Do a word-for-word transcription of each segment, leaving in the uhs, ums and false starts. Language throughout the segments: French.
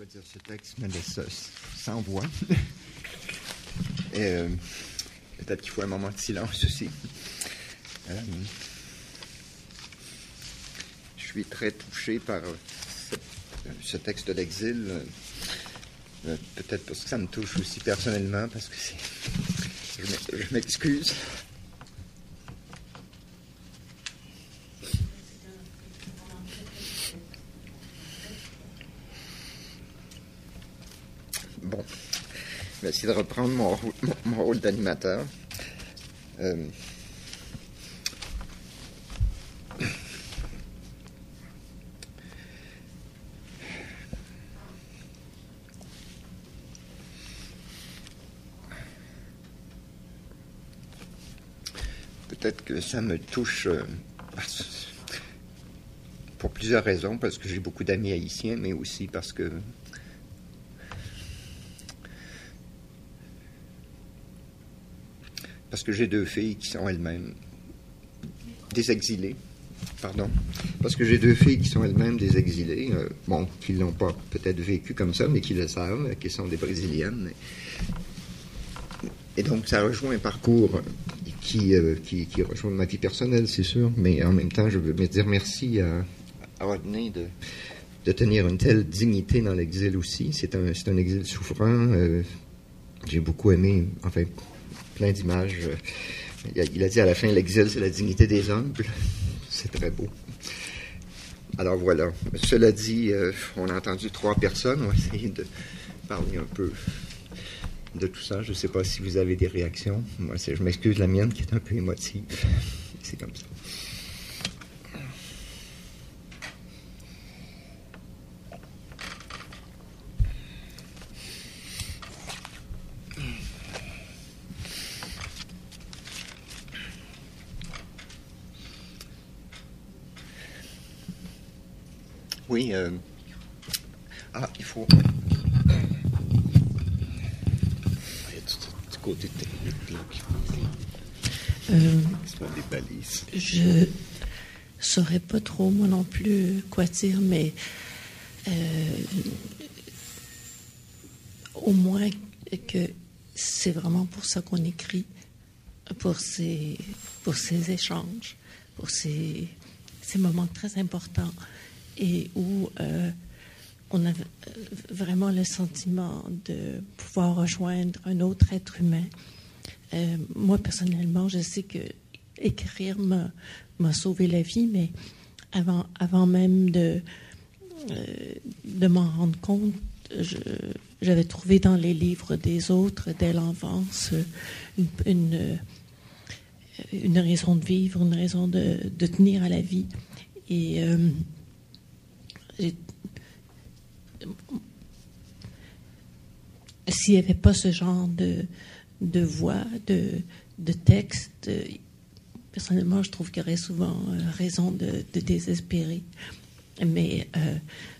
dois dire ce texte me laisse sans voix. Et, euh, peut-être qu'il faut un moment de silence aussi. Euh, je suis très touché par ce, ce texte de l'exil. Euh, peut-être parce que ça me touche aussi personnellement, parce que c'est... Je m'excuse. Bon, je vais essayer de reprendre mon, mon, mon rôle d'animateur. Euh, Peut-être que ça me touche euh, pour plusieurs raisons, parce que j'ai beaucoup d'amis haïtiens, mais aussi parce que parce que j'ai deux filles qui sont elles-mêmes des exilées. Pardon. Parce que j'ai deux filles qui sont elles-mêmes des exilées, euh, bon, qui ne l'ont pas peut-être vécu comme ça, mais qui le savent, qui sont des Brésiliennes. Et donc, ça rejoint un parcours qui, euh, qui, qui rejoint ma vie personnelle, c'est sûr, mais en même temps, je veux me dire merci à, à Rodney de, de tenir une telle dignité dans l'exil aussi. C'est un, c'est un exil souffrant. Euh, j'ai beaucoup aimé, enfin, plein d'images. Il a, il a dit à la fin, l'exil, c'est la dignité des humbles. C'est très beau. Alors voilà. Cela dit, euh, on a entendu trois personnes. On va essayer de parler un peu de tout ça. Je ne sais pas si vous avez des réactions. Moi, c'est, je m'excuse, la mienne qui est un peu émotive. C'est comme ça. Oui. Euh... Ah, il faut... Côté technique, là. Euh, des balises. Je saurais pas trop, moi non plus, quoi dire, mais euh, au moins que c'est vraiment pour ça qu'on écrit, pour ces, pour ces échanges, pour ces, ces moments très importants et où euh, on a vraiment le sentiment de pouvoir rejoindre un autre être humain. Euh, moi, personnellement, je sais que écrire m'a, m'a sauvé la vie, mais avant, avant même de, euh, de m'en rendre compte, je, j'avais trouvé dans les livres des autres, dès l'enfance, une, une, une raison de vivre, une raison de, de tenir à la vie. Et euh, j'ai s'il n'y avait pas ce genre de, de voix, de, de texte, euh, personnellement, je trouve qu'il y aurait souvent euh, raison de, de désespérer. Mais euh,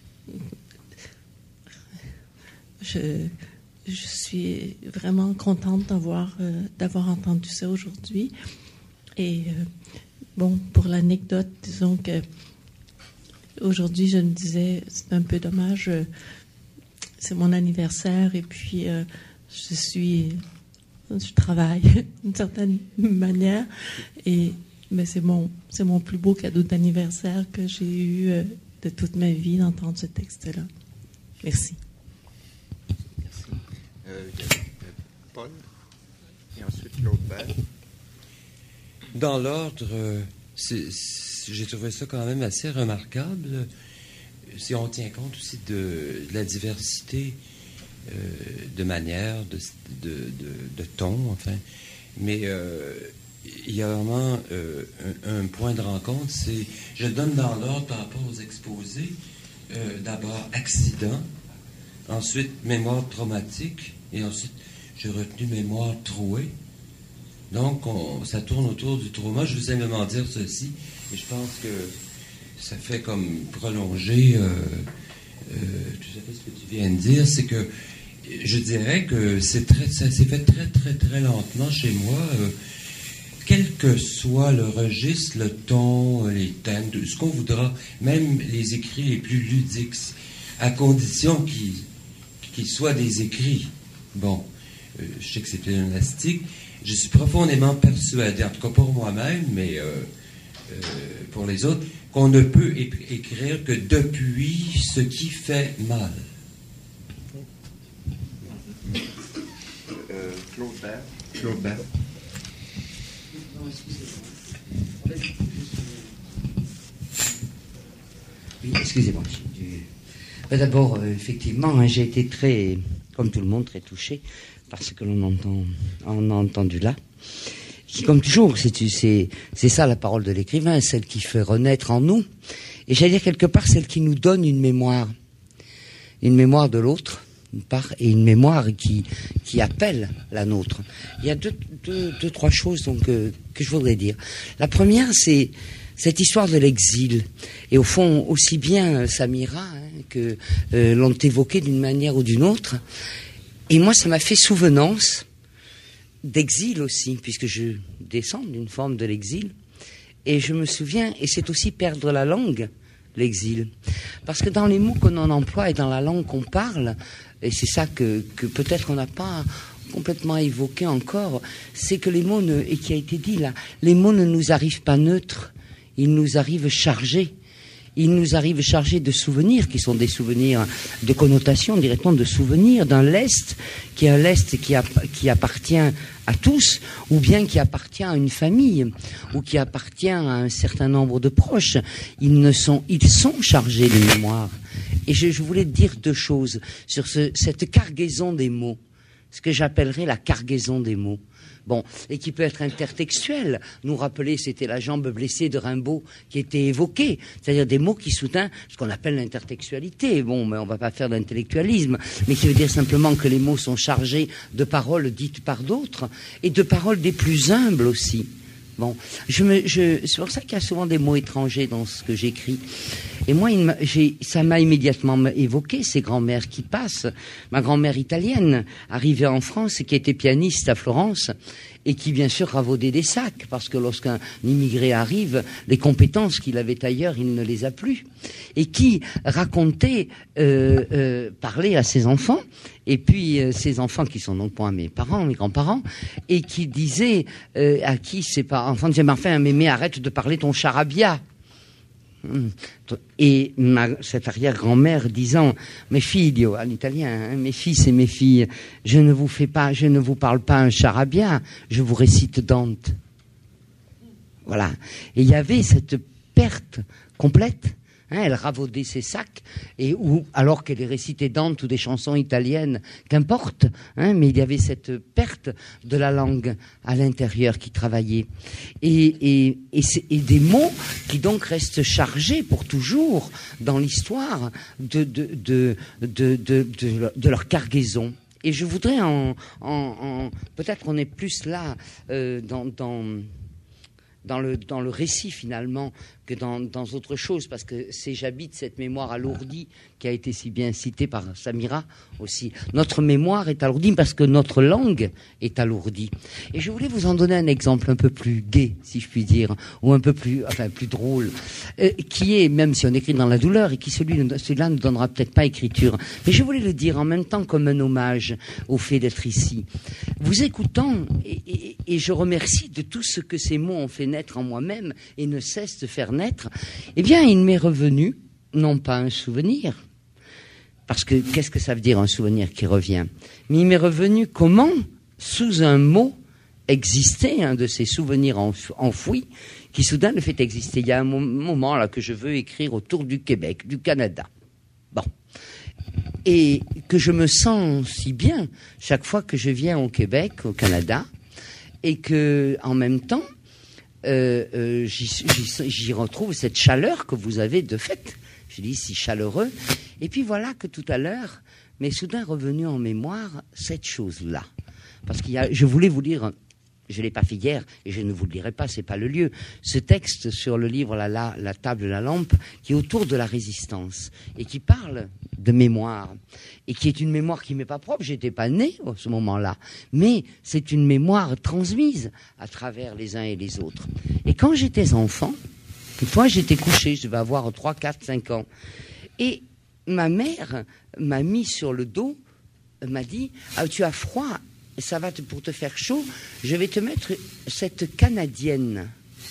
je, je suis vraiment contente d'avoir, euh, d'avoir entendu ça aujourd'hui. Et euh, bon, pour l'anecdote, disons que aujourd'hui, je me disais, c'est un peu dommage, euh, c'est mon anniversaire et puis euh, je suis, je travaille d'une certaine manière et mais c'est mon, c'est mon plus beau cadeau d'anniversaire que j'ai eu euh, de toute ma vie d'entendre ce texte-là. Merci. Merci. Euh, Paul et ensuite l'autre balle. Dans l'ordre, euh, c'est, c'est, j'ai trouvé ça quand même assez remarquable. Si on tient compte aussi de, de la diversité euh, de manières, de, de, de, de ton, enfin. Mais euh, il y a vraiment euh, un, un point de rencontre, c'est, je le donne dans l'ordre par rapport aux exposés. Euh, d'abord, accident, ensuite, mémoire traumatique, et ensuite, j'ai retenu mémoire trouée. Donc, on, ça tourne autour du trauma. Je veux simplement dire ceci, et je pense que ça fait comme prolonger euh, euh, tout à fait ce que tu viens de dire, c'est que je dirais que c'est très, ça s'est fait très, très, très lentement chez moi. Euh, quel que soit le registre, le ton, les thèmes, ce qu'on voudra, même les écrits les plus ludiques, à condition qu'ils qu'ils soient des écrits. Bon, euh, je sais que c'est pléonastique. Je suis profondément persuadé, en tout cas pour moi-même, mais euh, euh, pour les autres, qu'on ne peut é- écrire que depuis ce qui fait mal. Euh, Claude Bert. Claude Bert. Non, excusez-moi. En fait, oui, excusez-moi. Dû... D'abord, euh, effectivement, hein, j'ai été très, comme tout le monde, très touché par ce que l'on entend, on a entendu là. Qui, comme toujours, c'est, c'est, c'est ça la parole de l'écrivain, celle qui fait renaître en nous. Et j'allais dire quelque part, celle qui nous donne une mémoire. Une mémoire de l'autre, une part, et une mémoire qui, qui appelle la nôtre. Il y a deux, deux, deux trois choses donc, euh, que je voudrais dire. La première, c'est cette histoire de l'exil. Et au fond, aussi bien Samira hein, que euh, l'ont évoqué d'une manière ou d'une autre. Et moi, ça m'a fait souvenance d'exil aussi, puisque je descends d'une forme de l'exil. Et je me souviens, et c'est aussi perdre la langue, l'exil. Parce que dans les mots qu'on en emploie et dans la langue qu'on parle, et c'est ça que, que peut-être on n'a pas complètement évoqué encore, c'est que les mots, ne, et qui a été dit là, les mots ne nous arrivent pas neutres, ils nous arrivent chargés. Ils nous arrivent chargés de souvenirs, qui sont des souvenirs de connotation, directement de souvenirs d'un lest, qui est un lest qui, a, qui appartient à tous, ou bien qui appartient à une famille, ou qui appartient à un certain nombre de proches. Ils, ne sont, ils sont chargés de mémoire. Et je, je voulais dire deux choses sur ce, cette cargaison des mots, ce que j'appellerais la cargaison des mots. Bon, et qui peut être intertextuel. Nous rappeler, c'était la jambe blessée de Rimbaud qui était évoquée, c'est-à-dire des mots qui soutiennent ce qu'on appelle l'intertextualité. Bon, mais on va pas faire d'intellectualisme, mais qui veut dire simplement que les mots sont chargés de paroles dites par d'autres et de paroles des plus humbles aussi. Bon, je me, je, c'est pour ça qu'il y a souvent des mots étrangers dans ce que j'écris. Et moi, il m'a, j'ai, ça m'a immédiatement évoqué ces grands-mères qui passent. Ma grand-mère italienne, arrivée en France, qui était pianiste à Florence, et qui, bien sûr, ravaudait des sacs, parce que lorsqu'un immigré arrive, les compétences qu'il avait ailleurs, il ne les a plus. Et qui racontait, euh, euh, parlait à ses enfants, et puis euh, ses enfants, qui sont donc pas mes parents, mes grands-parents, et qui disaient euh, à qui ses enfants disaient, mais enfin, mémé, arrête de parler ton charabia. Et ma, cette arrière-grand-mère disant, mes filles, en italien, hein, mes fils et mes filles, je ne vous fais pas, je ne vous parle pas un charabia, je vous récite Dante. Voilà. Et il y avait cette perte complète. Hein, elle ravaudait ses sacs, et où, alors qu'elle récitait Dante ou des chansons italiennes, qu'importe, hein, mais il y avait cette perte de la langue à l'intérieur qui travaillait. Et, et, et, et des mots qui donc restent chargés pour toujours dans l'histoire de, de, de, de, de, de, de leur cargaison. Et je voudrais en... en, en peut-être on est plus là euh, dans... dans Dans le, dans le récit, finalement, que dans, dans autre chose, parce que c'est j'habite cette mémoire alourdie qui a été si bien citée par Samira aussi. Notre mémoire est alourdie parce que notre langue est alourdie. Et je voulais vous en donner un exemple un peu plus gai, si je puis dire, ou un peu plus, enfin, plus drôle, euh, qui est, même si on écrit dans la douleur, et qui celui, celui-là ne donnera peut-être pas écriture, mais je voulais le dire en même temps comme un hommage au fait d'être ici. Vous écoutant, et, et, et je remercie de tout ce que ces mots ont fait naître en moi-même et ne cessent de faire naître, eh bien, il m'est revenu, non pas un souvenir, parce que qu'est-ce que ça veut dire un souvenir qui revient, mais il m'est revenu comment, sous un mot, existait un de ces souvenirs enfouis qui soudain le fait exister. Il y a un moment là que je veux écrire autour du Québec, du Canada. Bon. Et que je me sens si bien chaque fois que je viens au Québec, au Canada, et que en même temps, Euh, euh, j'y, j'y, j'y retrouve cette chaleur que vous avez de fait. Je dis si chaleureux. Et puis voilà que tout à l'heure m'est soudain revenu en mémoire cette chose-là. Parce qu'il y a, je voulais vous lire, je ne l'ai pas fait hier et je ne vous le dirai pas, c'est pas le lieu, ce texte sur le livre la, la, la table, la lampe, qui est autour de la résistance et qui parle de mémoire et qui est une mémoire qui m'est pas propre. J'étais pas né à ce moment-là, mais c'est une mémoire transmise à travers les uns et les autres. Et quand j'étais enfant, une fois j'étais couché, je devais avoir trois, quatre, cinq ans, et ma mère m'a mis sur le dos m'a dit ah, tu as froid, ça va te, pour te faire chaud, je vais te mettre cette canadienne.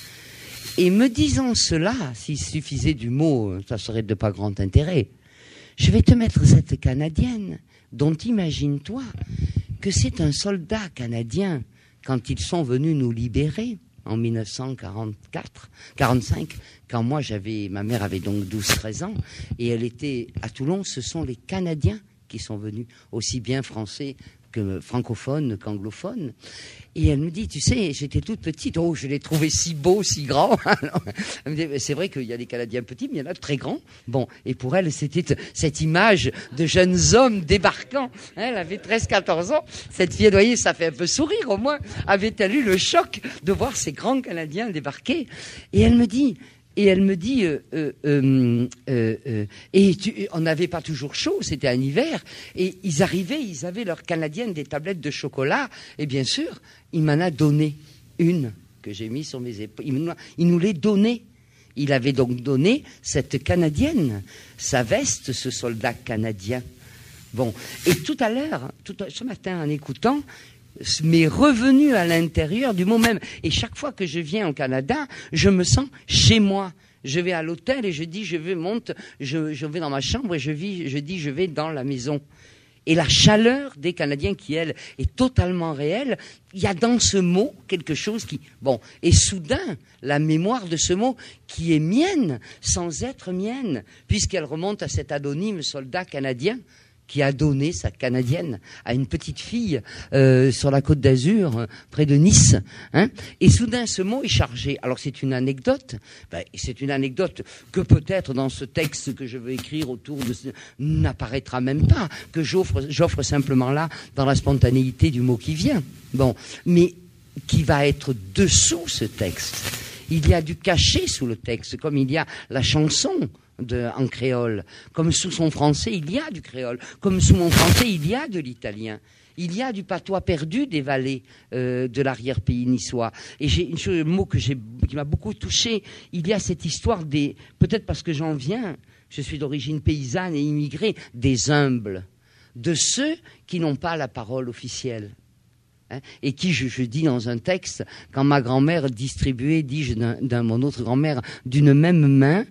Et me disant cela, s'il suffisait du mot, ça serait de pas grand intérêt. Je vais te mettre cette canadienne, dont imagine-toi que c'est un soldat canadien quand ils sont venus nous libérer en mille neuf cent quarante-quatre, quarante-cinq, quand moi j'avais, ma mère avait donc douze treize ans, et elle était à Toulon. Ce sont les Canadiens qui sont venus, aussi bien français que francophone qu'anglophone. Et elle me dit, tu sais, j'étais toute petite, oh, je l'ai trouvé si beau, si grand. Elle me dit, c'est vrai qu'il y a des Canadiens petits, mais il y en a de très grands. Bon, et pour elle, c'était cette image de jeunes hommes débarquant. Elle avait treize quatorze ans. Cette fille, vous voyez, ça fait un peu sourire au moins. Avait-elle eu le choc de voir ces grands Canadiens débarquer? Et elle me dit... Et elle me dit, euh, euh, euh, euh, et tu, on n'avait pas toujours chaud, c'était un hiver, et ils arrivaient, ils avaient leur canadienne, des tablettes de chocolat, et bien sûr, il m'en a donné une que j'ai mise sur mes épaules. Il, il nous l'ait donnée. Il avait donc donné cette canadienne, sa veste, ce soldat canadien. Bon, et tout à l'heure, tout à, ce matin, en écoutant, m'est revenu à l'intérieur du mot même. Et chaque fois que je viens au Canada, je me sens chez moi. Je vais à l'hôtel et je dis, je vais monte, je, je vais dans ma chambre et je, vis, je dis, je vais dans la maison. Et la chaleur des Canadiens qui, elle, est totalement réelle, il y a dans ce mot quelque chose qui... Bon, et soudain, la mémoire de ce mot qui est mienne, sans être mienne, puisqu'elle remonte à cet anonyme soldat canadien, qui a donné sa canadienne à une petite fille euh, sur la Côte d'Azur, euh, près de Nice. Hein, et soudain, ce mot est chargé. Alors, c'est une anecdote. Ben, c'est une anecdote que peut-être dans ce texte que je veux écrire autour de ce... n'apparaîtra même pas, que j'offre, j'offre simplement là, dans la spontanéité du mot qui vient. Bon, mais qui va être dessous ce texte. Il y a du cachet sous le texte, comme il y a la chanson De, en créole, comme sous son français il y a du créole, comme sous mon français il y a de l'italien, il y a du patois perdu des vallées euh, de l'arrière-pays niçois. Et j'ai une chose, un mot que j'ai, qui m'a beaucoup touché, il y a cette histoire des, peut-être parce que j'en viens, je suis d'origine paysanne et immigrée, des humbles, de ceux qui n'ont pas la parole officielle. Hein, et qui, je, je dis dans un texte, quand ma grand-mère distribuait, dis-je, d'un, d'un mon autre grand-mère, d'une même main,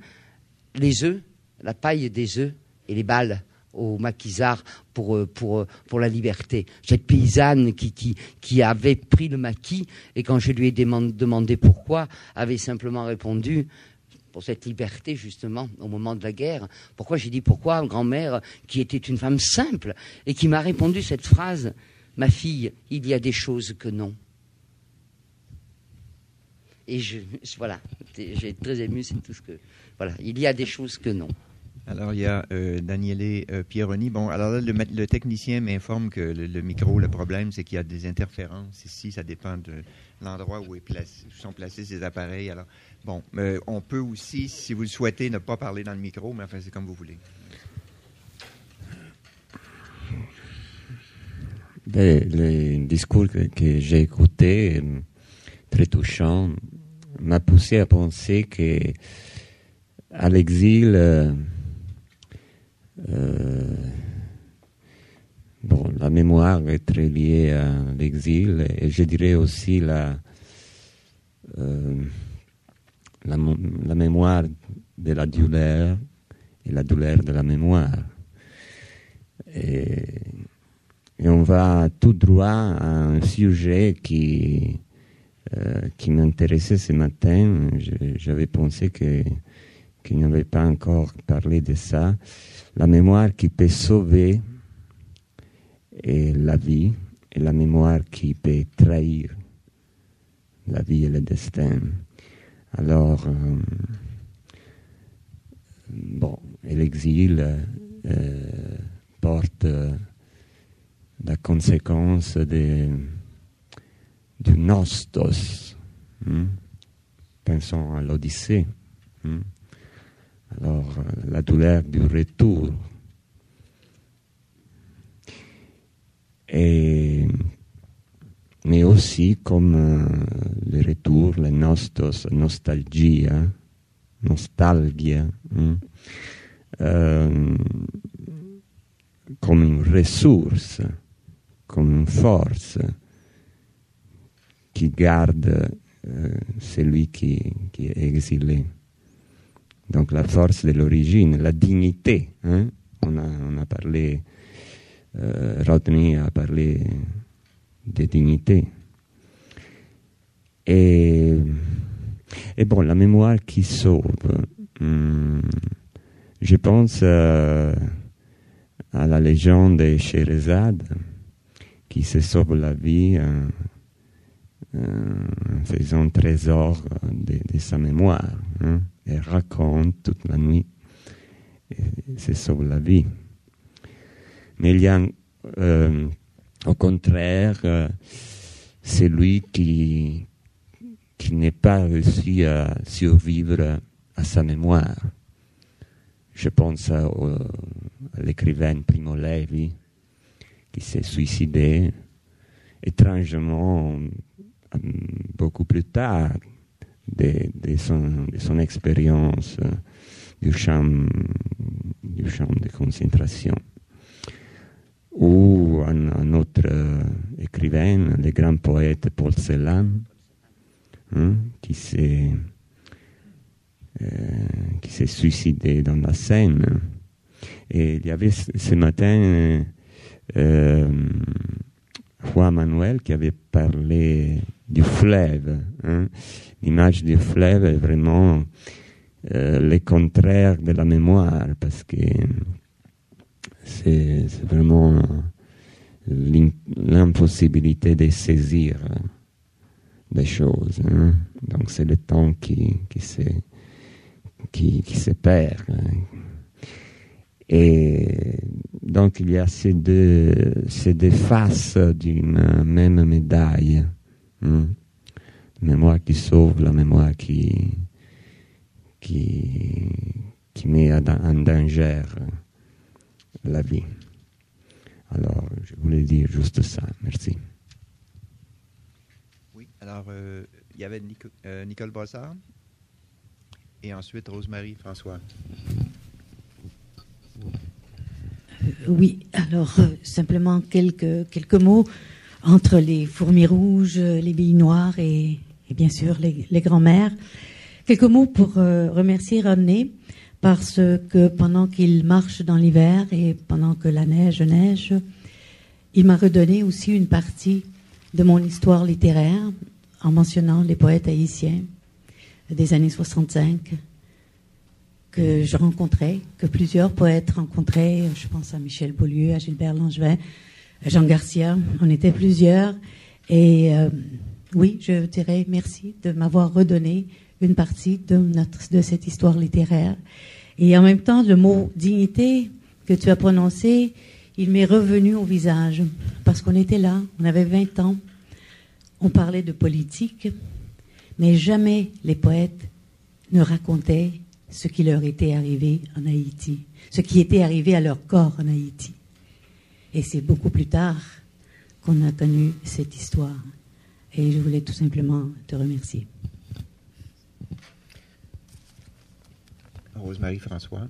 les œufs, la paille des œufs et les balles aux maquisards pour, pour, pour la liberté. Cette paysanne qui, qui, qui avait pris le maquis et quand je lui ai demandé pourquoi, avait simplement répondu pour cette liberté justement au moment de la guerre. Pourquoi j'ai dit pourquoi, grand-mère qui était une femme simple et qui m'a répondu cette phrase, ma fille, il y a des choses que non. Et je, voilà, j'ai très ému, c'est tout ce que... Voilà, il y a des choses que non. Alors, il y a euh, Daniele euh, Pieroni. Bon, alors là, le, le technicien m'informe que le, le micro, le problème, c'est qu'il y a des interférences ici. Ça dépend de l'endroit où, est placé, où sont placés ces appareils. Alors, bon, euh, on peut aussi, si vous le souhaitez, ne pas parler dans le micro, mais enfin, c'est comme vous voulez. Le, le discours que, que j'ai écouté, très touchant, m'a poussé à penser que à l'exil, euh, euh, bon, la mémoire est très liée à l'exil et je dirais aussi la, euh, la, la mémoire de la douleur et la douleur de la mémoire. Et, et on va tout droit à un sujet qui, euh, qui m'intéressait ce matin. Je, j'avais pensé que qu'il n'y avait pas encore parlé de ça, la mémoire qui peut sauver et la vie, et la mémoire qui peut trahir la vie et le destin. Alors, euh, bon, et l'exil euh, porte euh, la conséquence de, du nostos. Hein? Pensons à l'Odyssée. Hein? Alors, la douleur du retour. Et, mais aussi comme euh, le retour, le nostos, nostalgie, hein, nostalgia. Hein. Euh, comme une ressource, comme une force qui garde euh, celui qui, qui est exilé. Donc la force de l'origine, la dignité. Hein? On, a, on a parlé, euh, Rodney a parlé de dignité. Et, et bon, la mémoire qui sauve. Hum, je pense euh, à la légende de Scheherazade qui se sauve la vie euh, euh, en faisant trésor de, de sa mémoire. Hein? Elle raconte toute la nuit et se sauve la vie. Mais il y a euh, au contraire euh, celui qui, qui n'est pas réussi à survivre à sa mémoire. Je pense à, à l'écrivaine Primo Levi qui s'est suicidé étrangement beaucoup plus tard de, de, son, de son expérience du champ, du champ de concentration. Ou un, un autre écrivain, le grand poète Paul Celan, hein, qui s'est euh, qui s'est suicidé dans la Seine. Et il y avait ce matin euh, Juan Manuel qui avait parlé du fleuve. Hein. L'image du fleuve est vraiment euh, le contraire de la mémoire, parce que c'est, c'est vraiment l'impossibilité de saisir des choses. Hein. Donc c'est le temps qui, qui, se, qui, qui se perd. Et donc il y a ces deux, ces deux faces d'une même médaille. Hein. La mémoire qui sauve, la mémoire qui, qui, qui met en danger la vie. Alors, je voulais dire juste ça. Merci. Oui, alors, euh, il y avait Nico, euh, Nicole Bossard et ensuite Rosemary François. Euh, oui, alors, euh, simplement quelques, quelques mots entre les fourmis rouges, les billes noires et, et bien sûr les, les grands-mères. Quelques mots pour euh, remercier Rodney, parce que pendant qu'il marche dans l'hiver et pendant que la neige neige, il m'a redonné aussi une partie de mon histoire littéraire en mentionnant les poètes haïtiens des années soixante-cinq que je rencontrais, que plusieurs poètes rencontraient. Je pense à Michel Beaulieu, à Gilbert Langevin, à Jean Garcia. On était plusieurs. Et euh, oui, je dirais merci de m'avoir redonné une partie de, notre, de cette histoire littéraire. Et en même temps, le mot dignité que tu as prononcé, il m'est revenu au visage. Parce qu'on était là, on avait vingt ans, on parlait de politique, mais jamais les poètes ne racontaient ce qui leur était arrivé en Haïti, ce qui était arrivé à leur corps en Haïti. Et c'est beaucoup plus tard qu'on a connu cette histoire. Et je voulais tout simplement te remercier. Rosemary François.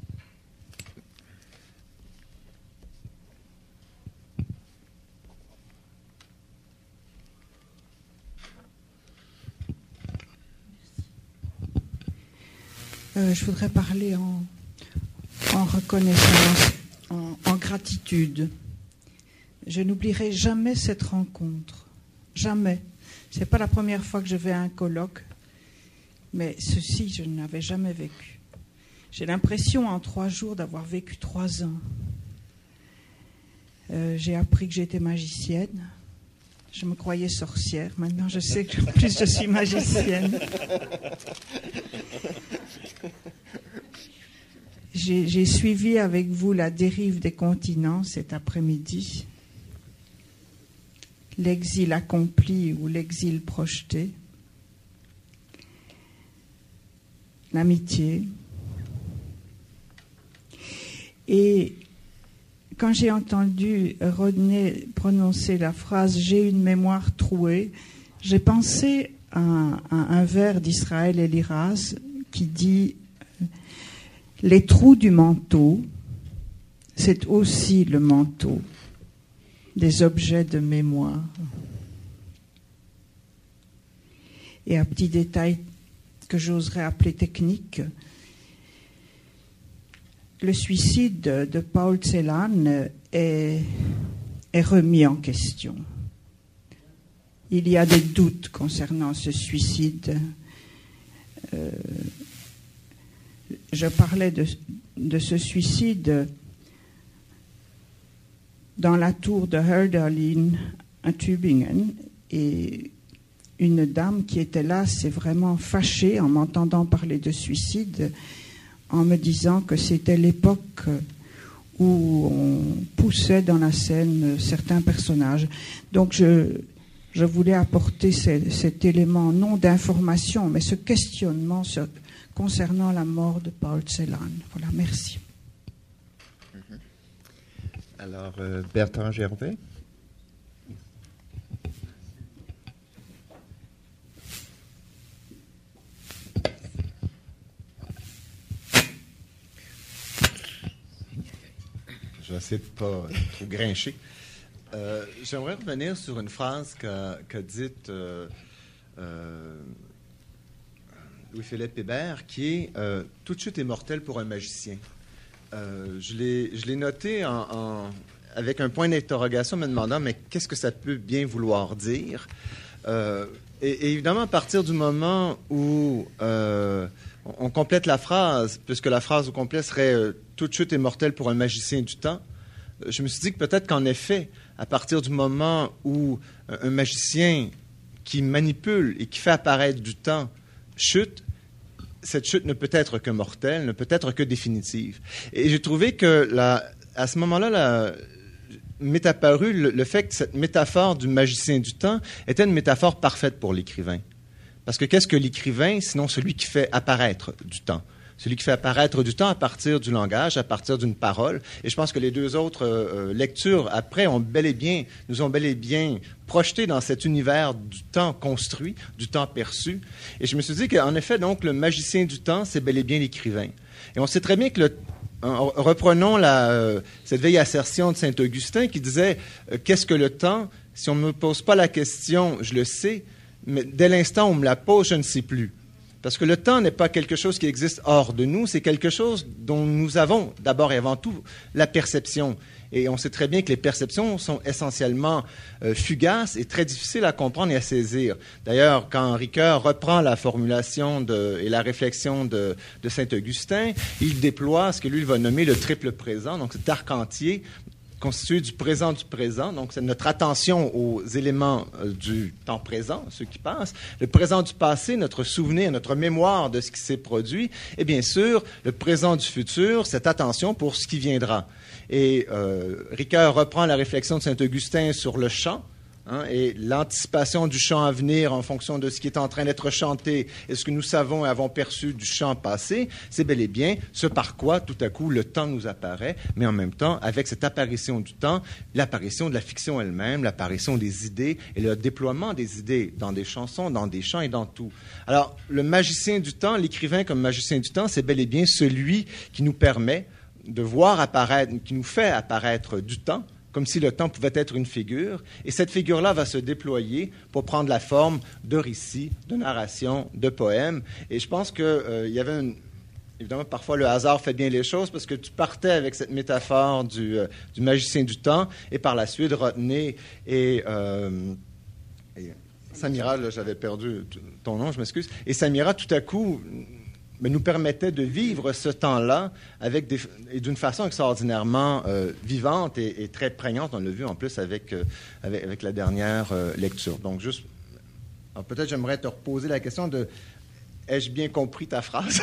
Euh, je voudrais parler en, en reconnaissance, en, en gratitude. Je n'oublierai jamais cette rencontre. Jamais. Ce n'est pas la première fois que je vais à un colloque, mais ceci, je ne l'avais jamais vécu. J'ai l'impression en trois jours d'avoir vécu trois ans. Euh, j'ai appris que j'étais magicienne. Je me croyais sorcière. Maintenant, je sais que en plus je suis magicienne. J'ai, j'ai suivi avec vous la dérive des continents cet après-midi. L'exil accompli ou l'exil projeté. L'amitié. Et quand j'ai entendu Rodney prononcer la phrase « j'ai une mémoire trouée », j'ai pensé à un, à un vers d'Israël Eliras qui dit « les trous du manteau, c'est aussi le manteau des objets de mémoire. Et un petit détail que j'oserais appeler technique, le suicide de Paul Celan est, est remis en question. Il y a des doutes concernant ce suicide. Euh, je parlais de, de ce suicide dans la tour de Hölderlin à Tübingen, et une dame qui était là s'est vraiment fâchée en m'entendant parler de suicide, en me disant que c'était l'époque où on poussait dans la scène certains personnages. Donc je, je voulais apporter ce, cet élément, non d'information, mais ce questionnement sur, concernant la mort de Paul Celan. Voilà, merci. Alors, euh, Bertrand Gervais. Je vais essayer de ne pas trop grincher. Euh, j'aimerais revenir sur une phrase qu'a, qu'a dite euh, euh, Louis-Philippe Hébert, qui est euh, « Toute chute est mortelle pour un magicien ». Euh, je l'ai, je l'ai noté en, en, avec un point d'interrogation, me demandant mais qu'est-ce que ça peut bien vouloir dire. Euh, et, et évidemment, à partir du moment où euh, on, on complète la phrase, puisque la phrase au complet serait euh, « Toute chute est mortelle pour un magicien du temps », je me suis dit que peut-être qu'en effet, à partir du moment où un, un magicien qui manipule et qui fait apparaître du temps chute, cette chute ne peut être que mortelle, ne peut être que définitive. Et j'ai trouvé que, la, à ce moment-là, la, m'est apparu le, le fait que cette métaphore du magicien du temps était une métaphore parfaite pour l'écrivain. Parce que qu'est-ce que l'écrivain, sinon celui qui fait apparaître du temps? Celui qui fait apparaître du temps à partir du langage, à partir d'une parole. Et je pense que les deux autres euh, lectures après ont bel et bien, nous ont bel et bien projeté dans cet univers du temps construit, du temps perçu. Et je me suis dit qu'en effet, donc, le magicien du temps, c'est bel et bien l'écrivain. Et on sait très bien que le reprenons la, euh, cette vieille assertion de Saint-Augustin qui disait euh, « Qu'est-ce que le temps? Si on ne me pose pas la question, je le sais, mais dès l'instant où on me la pose, je ne sais plus. » Parce que le temps n'est pas quelque chose qui existe hors de nous, c'est quelque chose dont nous avons d'abord et avant tout la perception. Et on sait très bien que les perceptions sont essentiellement euh, fugaces et très difficiles à comprendre et à saisir. D'ailleurs, quand Ricoeur reprend la formulation de, et la réflexion de, de Saint-Augustin, il déploie ce que lui il va nommer le triple présent, donc cet arc entier constitué du présent du présent, donc c'est notre attention aux éléments euh, du temps présent, ceux qui passent, le présent du passé, notre souvenir, notre mémoire de ce qui s'est produit, et bien sûr, le présent du futur, cette attention pour ce qui viendra. Et euh, Ricoeur reprend la réflexion de Saint-Augustin sur le chant, hein, et l'anticipation du chant à venir en fonction de ce qui est en train d'être chanté et ce que nous savons et avons perçu du chant passé, c'est bel et bien ce par quoi, tout à coup, le temps nous apparaît, mais en même temps, avec cette apparition du temps, l'apparition de la fiction elle-même, l'apparition des idées et le déploiement des idées dans des chansons, dans des chants et dans tout. Alors, le magicien du temps, l'écrivain comme magicien du temps, c'est bel et bien celui qui nous permet de voir apparaître, qui nous fait apparaître du temps, comme si le temps pouvait être une figure, et cette figure-là va se déployer pour prendre la forme de récits, de narrations, de poèmes. Et je pense qu'il euh, y avait une... Évidemment, parfois, le hasard fait bien les choses, parce que tu partais avec cette métaphore du, euh, du magicien du temps, et par la suite, Rodney et... Euh, et Samira, là, j'avais perdu ton nom, je m'excuse, et Samira, tout à coup... mais nous permettait de vivre ce temps-là avec des, et d'une façon extraordinairement euh, vivante et, et très prégnante. On l'a vu en plus avec, euh, avec, avec la dernière euh, lecture. Donc, juste, alors peut-être j'aimerais te reposer la question de ai-je bien compris ta phrase?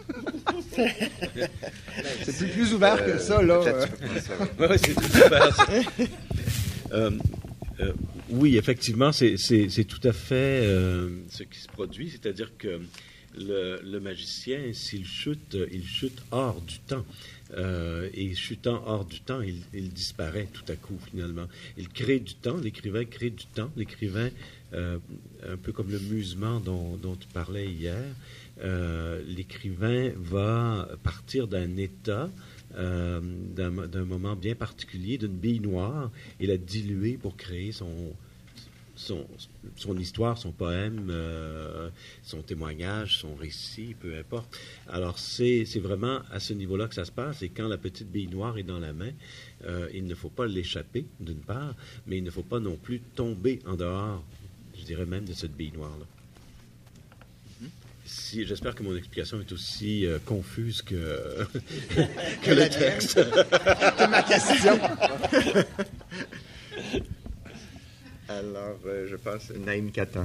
C'est plus, plus ouvert euh, que ça, là. Oui, c'est tout ouvert. euh, euh, oui, effectivement, c'est, c'est, c'est tout à fait euh, ce qui se produit, c'est-à-dire que Le, le magicien, s'il chute, il chute hors du temps. Euh, et chutant hors du temps, il, il disparaît tout à coup, finalement. Il crée du temps, l'écrivain crée du temps. L'écrivain, euh, un peu comme le musement dont, dont tu parlais hier, euh, l'écrivain va partir d'un état euh, d'un, d'un moment bien particulier, d'une bille noire, et la diluer pour créer son, son, son histoire, son poème, euh, son témoignage, son récit, peu importe. Alors, c'est, c'est vraiment à ce niveau-là que ça se passe, et quand la petite bille noire est dans la main, euh, il ne faut pas l'échapper, d'une part, mais il ne faut pas non plus tomber en dehors, je dirais même, de cette bille noire-là. Si, j'espère que mon explication est aussi euh, confuse que, que le texte. C'est ma question. Alors, euh, je pense Naïm Katan.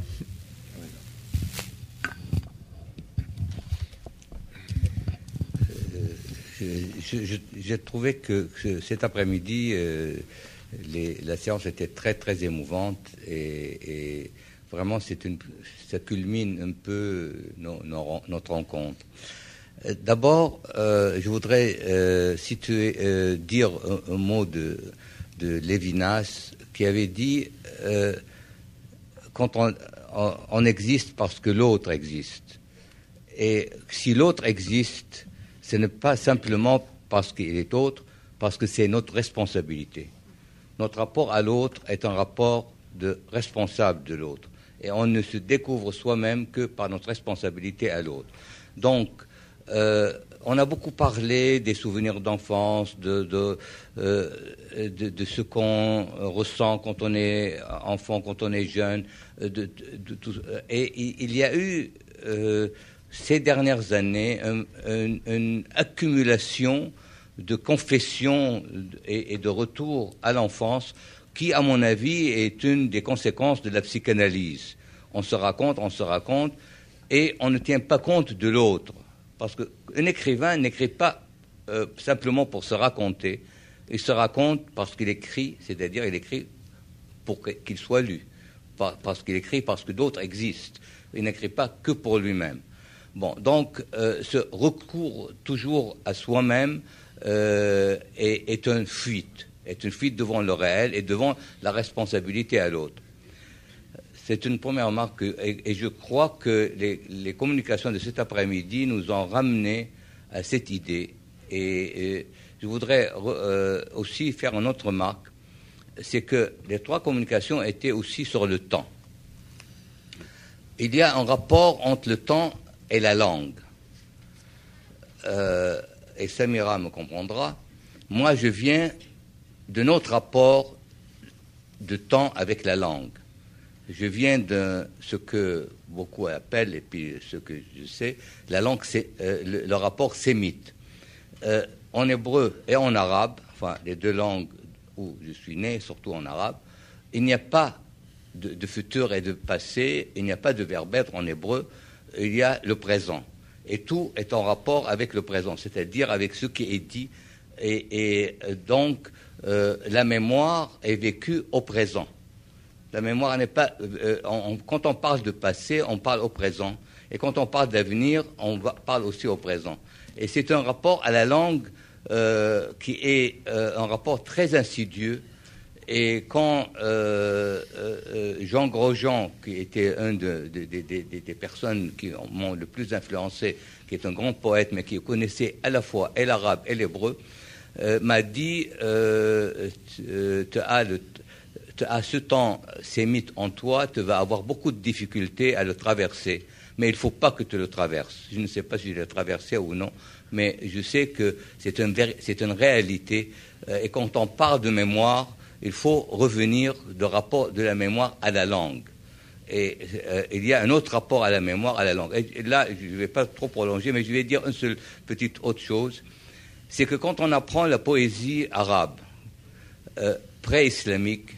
Je, je, j'ai trouvé que, que cet après-midi, euh, les, la séance était très, très émouvante et, et vraiment, c'est une, ça culmine un peu nos, nos, notre rencontre. D'abord, euh, je voudrais euh, situer, euh, dire un, un mot de, de Lévinas qui avait dit euh, quand on, on, on existe parce que l'autre existe. Et si l'autre existe, ce n'est pas simplement parce qu'il est autre, parce que c'est notre responsabilité. Notre rapport à l'autre est un rapport de responsable de l'autre. Et on ne se découvre soi-même que par notre responsabilité à l'autre. Donc, euh, on a beaucoup parlé des souvenirs d'enfance, de, de, euh, de, de ce qu'on ressent quand on est enfant, quand on est jeune. De, de, de tout, et il y a eu, euh, ces dernières années, un, un, une accumulation de confessions et, et de retours à l'enfance qui, à mon avis, est une des conséquences de la psychanalyse. On se raconte, on se raconte, et on ne tient pas compte de l'autre. Parce qu'un écrivain n'écrit pas euh, simplement pour se raconter, il se raconte parce qu'il écrit, c'est-à-dire il écrit pour qu'il soit lu, pas parce qu'il écrit parce que d'autres existent. Il n'écrit pas que pour lui-même. Bon, donc, euh, ce recours toujours à soi-même euh, est, est une fuite. est une fuite devant le réel et devant la responsabilité à l'autre. C'est une première remarque, et, et je crois que les, les communications de cet après-midi nous ont ramené à cette idée. Et, et je voudrais euh, aussi faire une autre remarque, c'est que les trois communications étaient aussi sur le temps. Il y a un rapport entre le temps et la langue. Euh, et Samira me comprendra. Moi, je viens de notre rapport de temps avec la langue. Je viens de ce que beaucoup appellent, et puis ce que je sais, la langue, c'est euh, le, le rapport sémite. Euh, en hébreu et en arabe, enfin les deux langues où je suis né, surtout en arabe, il n'y a pas de, de futur et de passé, il n'y a pas de verbe être en hébreu, il y a le présent. Et tout est en rapport avec le présent, c'est-à-dire avec ce qui est dit. Et, et donc, euh, la mémoire est vécue au présent. La mémoire n'est pas... Euh, on, quand on parle de passé, on parle au présent. Et quand on parle d'avenir, on va, parle aussi au présent. Et c'est un rapport à la langue euh, qui est euh, un rapport très insidieux. Et quand euh, euh, Jean Grosjean, qui était un de, de, de, de, des personnes qui m'ont le plus influencé, qui est un grand poète, mais qui connaissait à la fois et l'arabe et l'hébreu, euh, m'a dit euh, tu as le... à ce temps sémite en toi, tu vas avoir beaucoup de difficultés à le traverser. Mais il ne faut pas que tu le traverses. Je ne sais pas si je l'ai traversé ou non, mais je sais que c'est une, c'est une réalité. Et quand on parle de mémoire, il faut revenir du rapport de la mémoire à la langue. Et euh, il y a un autre rapport à la mémoire, à la langue. Et là, je ne vais pas trop prolonger, mais je vais dire une seule petite autre chose. C'est que quand on apprend la poésie arabe, euh, pré-islamique,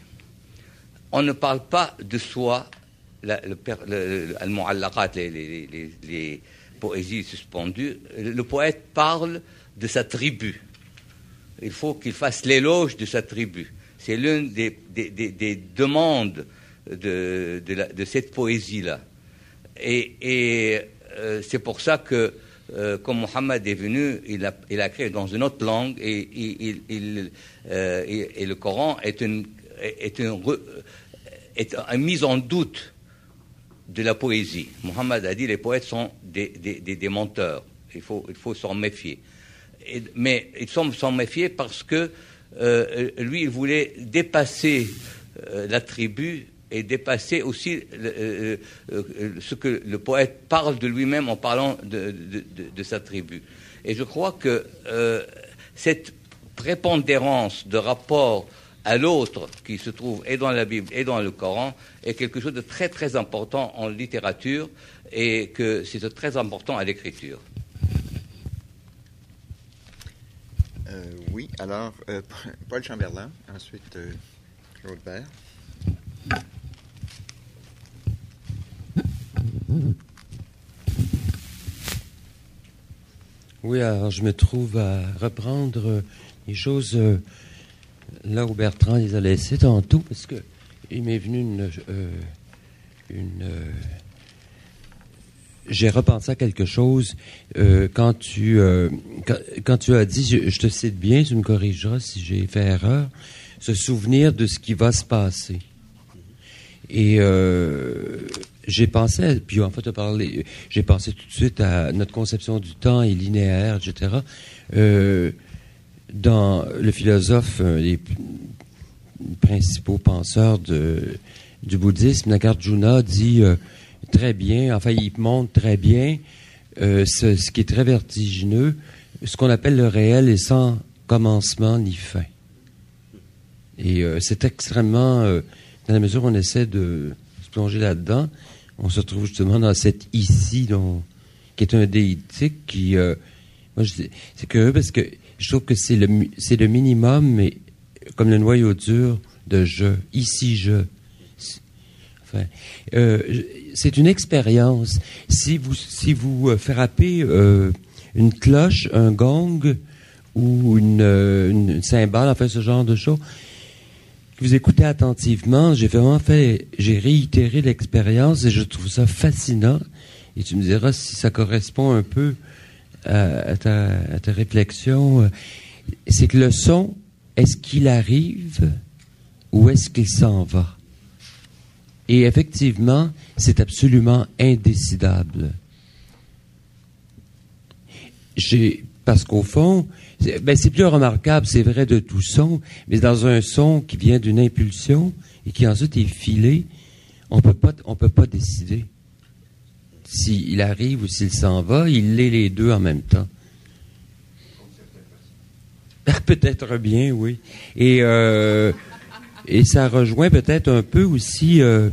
on ne parle pas de soi, la, le, le, le, les, les, les, les poésies suspendues. Le poète parle de sa tribu. Il faut qu'il fasse l'éloge de sa tribu. C'est l'une des, des, des, des demandes de, de, la, de cette poésie-là. Et, et euh, c'est pour ça que, euh, quand Mohammed est venu, il a, il a créé dans une autre langue, et, il, il, euh, et, et le Coran est une, est une est une mise en doute de la poésie. Mohammed a dit les poètes sont des, des, des, des menteurs. Il faut, il faut s'en méfier. et, mais ils sont s'en méfier parce que euh, lui, il voulait dépasser euh, la tribu et dépasser aussi euh, euh, ce que le poète parle de lui-même en parlant de, de, de, de sa tribu. Et je crois que euh, cette prépondérance de rapport à l'autre qui se trouve et dans la Bible et dans le Coran est quelque chose de très très important en littérature et que c'est très important à l'écriture. Euh, oui, alors, euh, Paul Chamberlain, ensuite euh, Claude Bert. Oui, alors je me trouve à reprendre les choses euh, là où Bertrand les a laissées tantôt, parce que il m'est venu une... Euh, une euh, j'ai repensé à quelque chose euh, quand tu euh, quand, quand tu as dit, je, je te cite bien, tu me corrigeras si j'ai fait erreur, se souvenir de ce qui va se passer. Et euh, j'ai pensé, à, puis en fait, à parler, j'ai pensé tout de suite à notre conception du temps et linéaire, et cetera. Euh, dans le philosophe, un des principaux penseurs de, du bouddhisme, Nagarjuna, dit euh, très bien, enfin, il montre très bien euh, ce, ce qui est très vertigineux, ce qu'on appelle le réel est sans commencement ni fin. Et euh, c'est extrêmement... Euh, dans la mesure où on essaie de se plonger là-dedans, on se retrouve justement dans cet ici, dont, qui est un déitique qui... Euh, moi, je dis, c'est curieux parce que je trouve que c'est le, c'est le minimum, mais comme le noyau dur de je. Ici, je. Enfin, euh, c'est une expérience. Si vous, si vous euh, frappez euh, une cloche, un gong ou une, euh, une cymbale, enfin ce genre de choses, que vous écoutez attentivement, j'ai vraiment fait, j'ai réitéré l'expérience et je trouve ça fascinant. Et tu me diras si ça correspond un peu à, à, ta, à ta réflexion. C'est que le son, est-ce qu'il arrive ou est-ce qu'il s'en va? Et effectivement, c'est absolument indécidable. J'ai, parce qu'au fond, c'est, ben c'est plus remarquable, c'est vrai de tout son, mais dans un son qui vient d'une impulsion et qui ensuite est filé, on peut pas, on peut pas décider s'il arrive ou s'il s'en va. Il est les deux en même temps. Peut-être bien, oui. Et euh, et ça rejoint peut-être un peu aussi. Euh,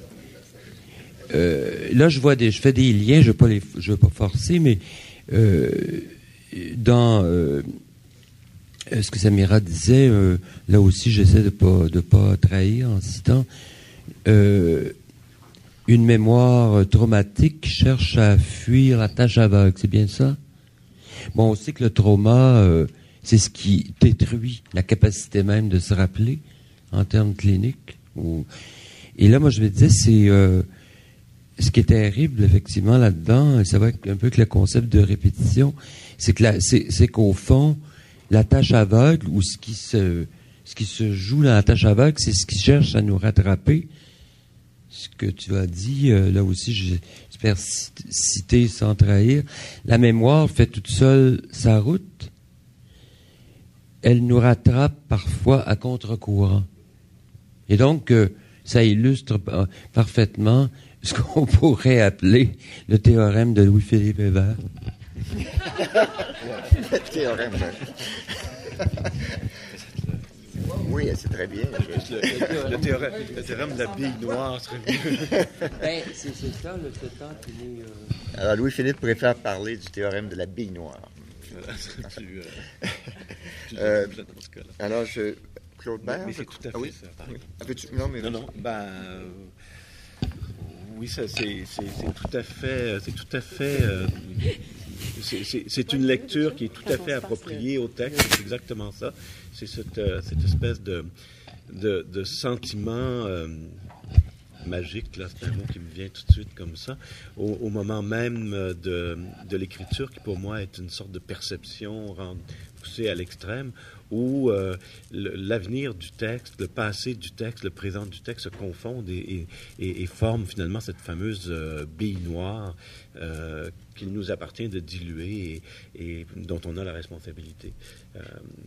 euh, là, je vois des, je fais des liens. Je veux pas les, je veux pas forcer, mais euh, dans euh, ce que Samira disait, euh, là aussi, j'essaie de pas de pas trahir en citant euh, une mémoire traumatique qui cherche à fuir la tâche aveugle. C'est bien ça? Bon, on sait que le trauma, euh, c'est ce qui détruit la capacité même de se rappeler en termes cliniques. Ou... Et là, moi, je me disais, c'est euh, ce qui est terrible, effectivement, là-dedans, et ça va un peu avec le concept de répétition, c'est que la, c'est, c'est qu'au fond, la tâche aveugle, ou ce qui se, ce qui se joue dans la tâche aveugle, c'est ce qui cherche à nous rattraper. Ce que tu as dit, euh, là aussi, j'espère citer sans trahir, la mémoire fait toute seule sa route. Elle nous rattrape parfois à contre-courant. Et donc, euh, ça illustre euh, parfaitement ce qu'on pourrait appeler le théorème de Louis-Philippe Hébert. Le théorème. Oui, c'est très bien. Le, le, le, théorème, le théorème de la bille noire serait mieux. Ben, c'est, c'est ça, le temps qui est... Euh... Alors, Louis-Philippe préfère parler du théorème de la bille noire. plus, euh, plus euh, dans ce cas-là. Alors, je... Claude Bert, mais c'est tout à fait ah, oui? ça. Oui. Ah, tu... Non, mais... non, non, ben... Euh, oui, ça, c'est, c'est, c'est tout à fait... C'est tout à fait... Euh, c'est, c'est, c'est une lecture qui est tout à fait appropriée au texte. C'est exactement ça. C'est cette, cette espèce de, de, de sentiment euh, magique, là, c'est un mot qui me vient tout de suite comme ça, au, au moment même de, de l'écriture, qui pour moi est une sorte de perception, rend, poussé à l'extrême, où euh, le, l'avenir du texte, le passé du texte, le présent du texte se confondent et, et, et, et forment finalement cette fameuse euh, bille noire euh, qu'il nous appartient de diluer et, et dont on a la responsabilité. Euh,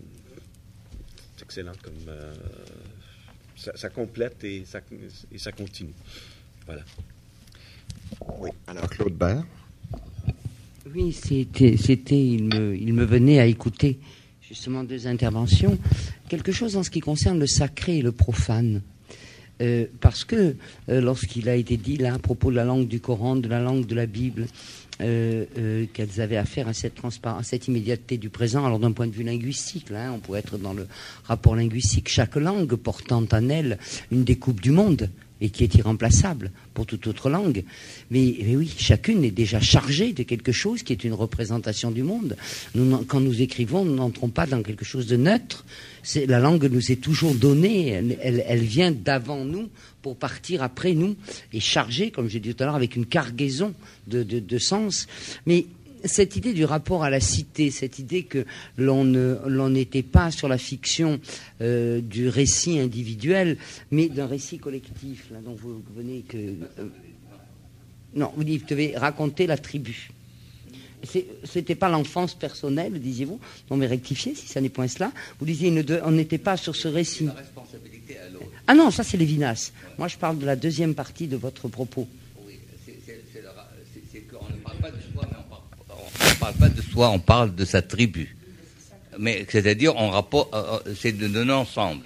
c'est excellent comme... Euh, ça, ça complète et ça, et ça continue. Voilà. Oui, alors Claude Bert. Oui, c'était, c'était il, me, il me venait à écouter justement deux interventions, quelque chose en ce qui concerne le sacré et le profane. Euh, parce que euh, lorsqu'il a été dit là à propos de la langue du Coran, de la langue de la Bible, euh, euh, qu'elles avaient affaire à cette transparence, à cette immédiateté du présent, alors d'un point de vue linguistique, là, hein, on pourrait être dans le rapport linguistique, chaque langue portant en elle une découpe du monde, et qui est irremplaçable pour toute autre langue. Mais, mais oui, chacune est déjà chargée de quelque chose qui est une représentation du monde. Nous, quand nous écrivons, nous n'entrons pas dans quelque chose de neutre. C'est, la langue nous est toujours donnée, elle, elle, elle vient d'avant nous pour partir après nous, et chargée, comme j'ai dit tout à l'heure, avec une cargaison de, de, de sens. Mais cette idée du rapport à la cité, cette idée que l'on ne, l'on n'était pas sur la fiction euh, du récit individuel, mais d'un récit collectif, là, dont vous venez que... Euh, non, vous devez raconter la tribu. C'est, c'était pas l'enfance personnelle, disiez-vous, non mais rectifiez si ça n'est point cela. Vous disiez, une de, on n'était pas sur ce récit. La responsabilité à l'autre. Ah non, ça c'est Lévinas. Moi je parle de la deuxième partie de votre propos. Oui, c'est, c'est, c'est, le, c'est, c'est qu'on ne parle pas de soi, mais on parle... On ne parle pas de soi, on parle de sa tribu. Mais c'est-à-dire, on rapport, euh, c'est de, de l'ensemble.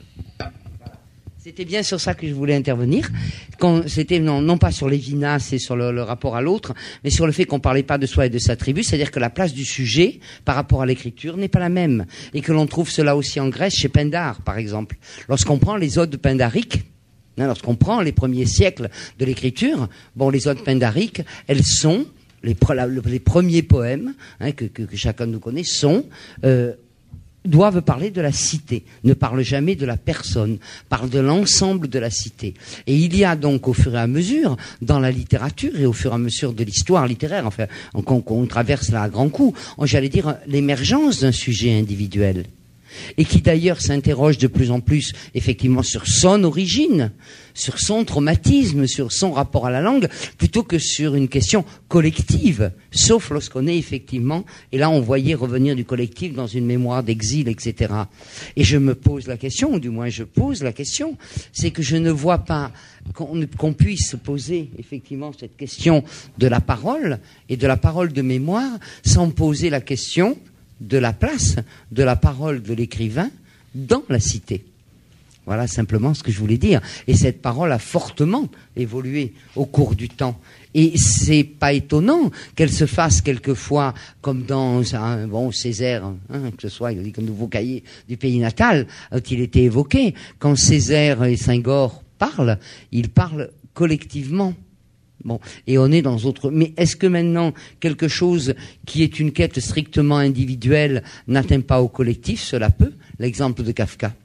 C'était bien sur ça que je voulais intervenir. Quand, c'était non, non pas sur Lévinas et sur le, le rapport à l'autre, mais sur le fait qu'on ne parlait pas de soi et de sa tribu, c'est-à-dire que la place du sujet par rapport à l'écriture n'est pas la même. Et que l'on trouve cela aussi en Grèce, chez Pindare, par exemple. Lorsqu'on prend les odes pindariques, hein, lorsqu'on prend les premiers siècles de l'écriture, bon, les odes pindariques, elles sont... Les, les premiers poèmes hein, que, que, que chacun de nous connaît sont, euh, doivent parler de la cité, ne parlent jamais de la personne, parlent de l'ensemble de la cité. Et il y a donc au fur et à mesure, dans la littérature et au fur et à mesure de l'histoire littéraire, enfin, qu'on, qu'on traverse là à grands coups, j'allais dire l'émergence d'un sujet individuel. Et qui d'ailleurs s'interroge de plus en plus effectivement sur son origine, sur son traumatisme, sur son rapport à la langue, plutôt que sur une question collective, sauf lorsqu'on est effectivement, et là on voyait revenir du collectif dans une mémoire d'exil, et cetera. Et je me pose la question, ou du moins je pose la question, c'est que je ne vois pas qu'on, qu'on puisse poser effectivement cette question de la parole, et de la parole de mémoire, sans poser la question de la place de la parole de l'écrivain dans la cité. Voilà simplement ce que je voulais dire. Et cette parole a fortement évolué au cours du temps. Et c'est pas étonnant qu'elle se fasse quelquefois comme dans un bon Césaire, hein, que ce soit il a dit comme nouveau cahier du pays natal, quand il était évoqué. Quand Césaire et Saint-Gor parlent, ils parlent collectivement. Bon, et on est dans autre. Mais est-ce que maintenant quelque chose qui est une quête strictement individuelle n'atteint pas au collectif? Cela peut. L'exemple de Kafka,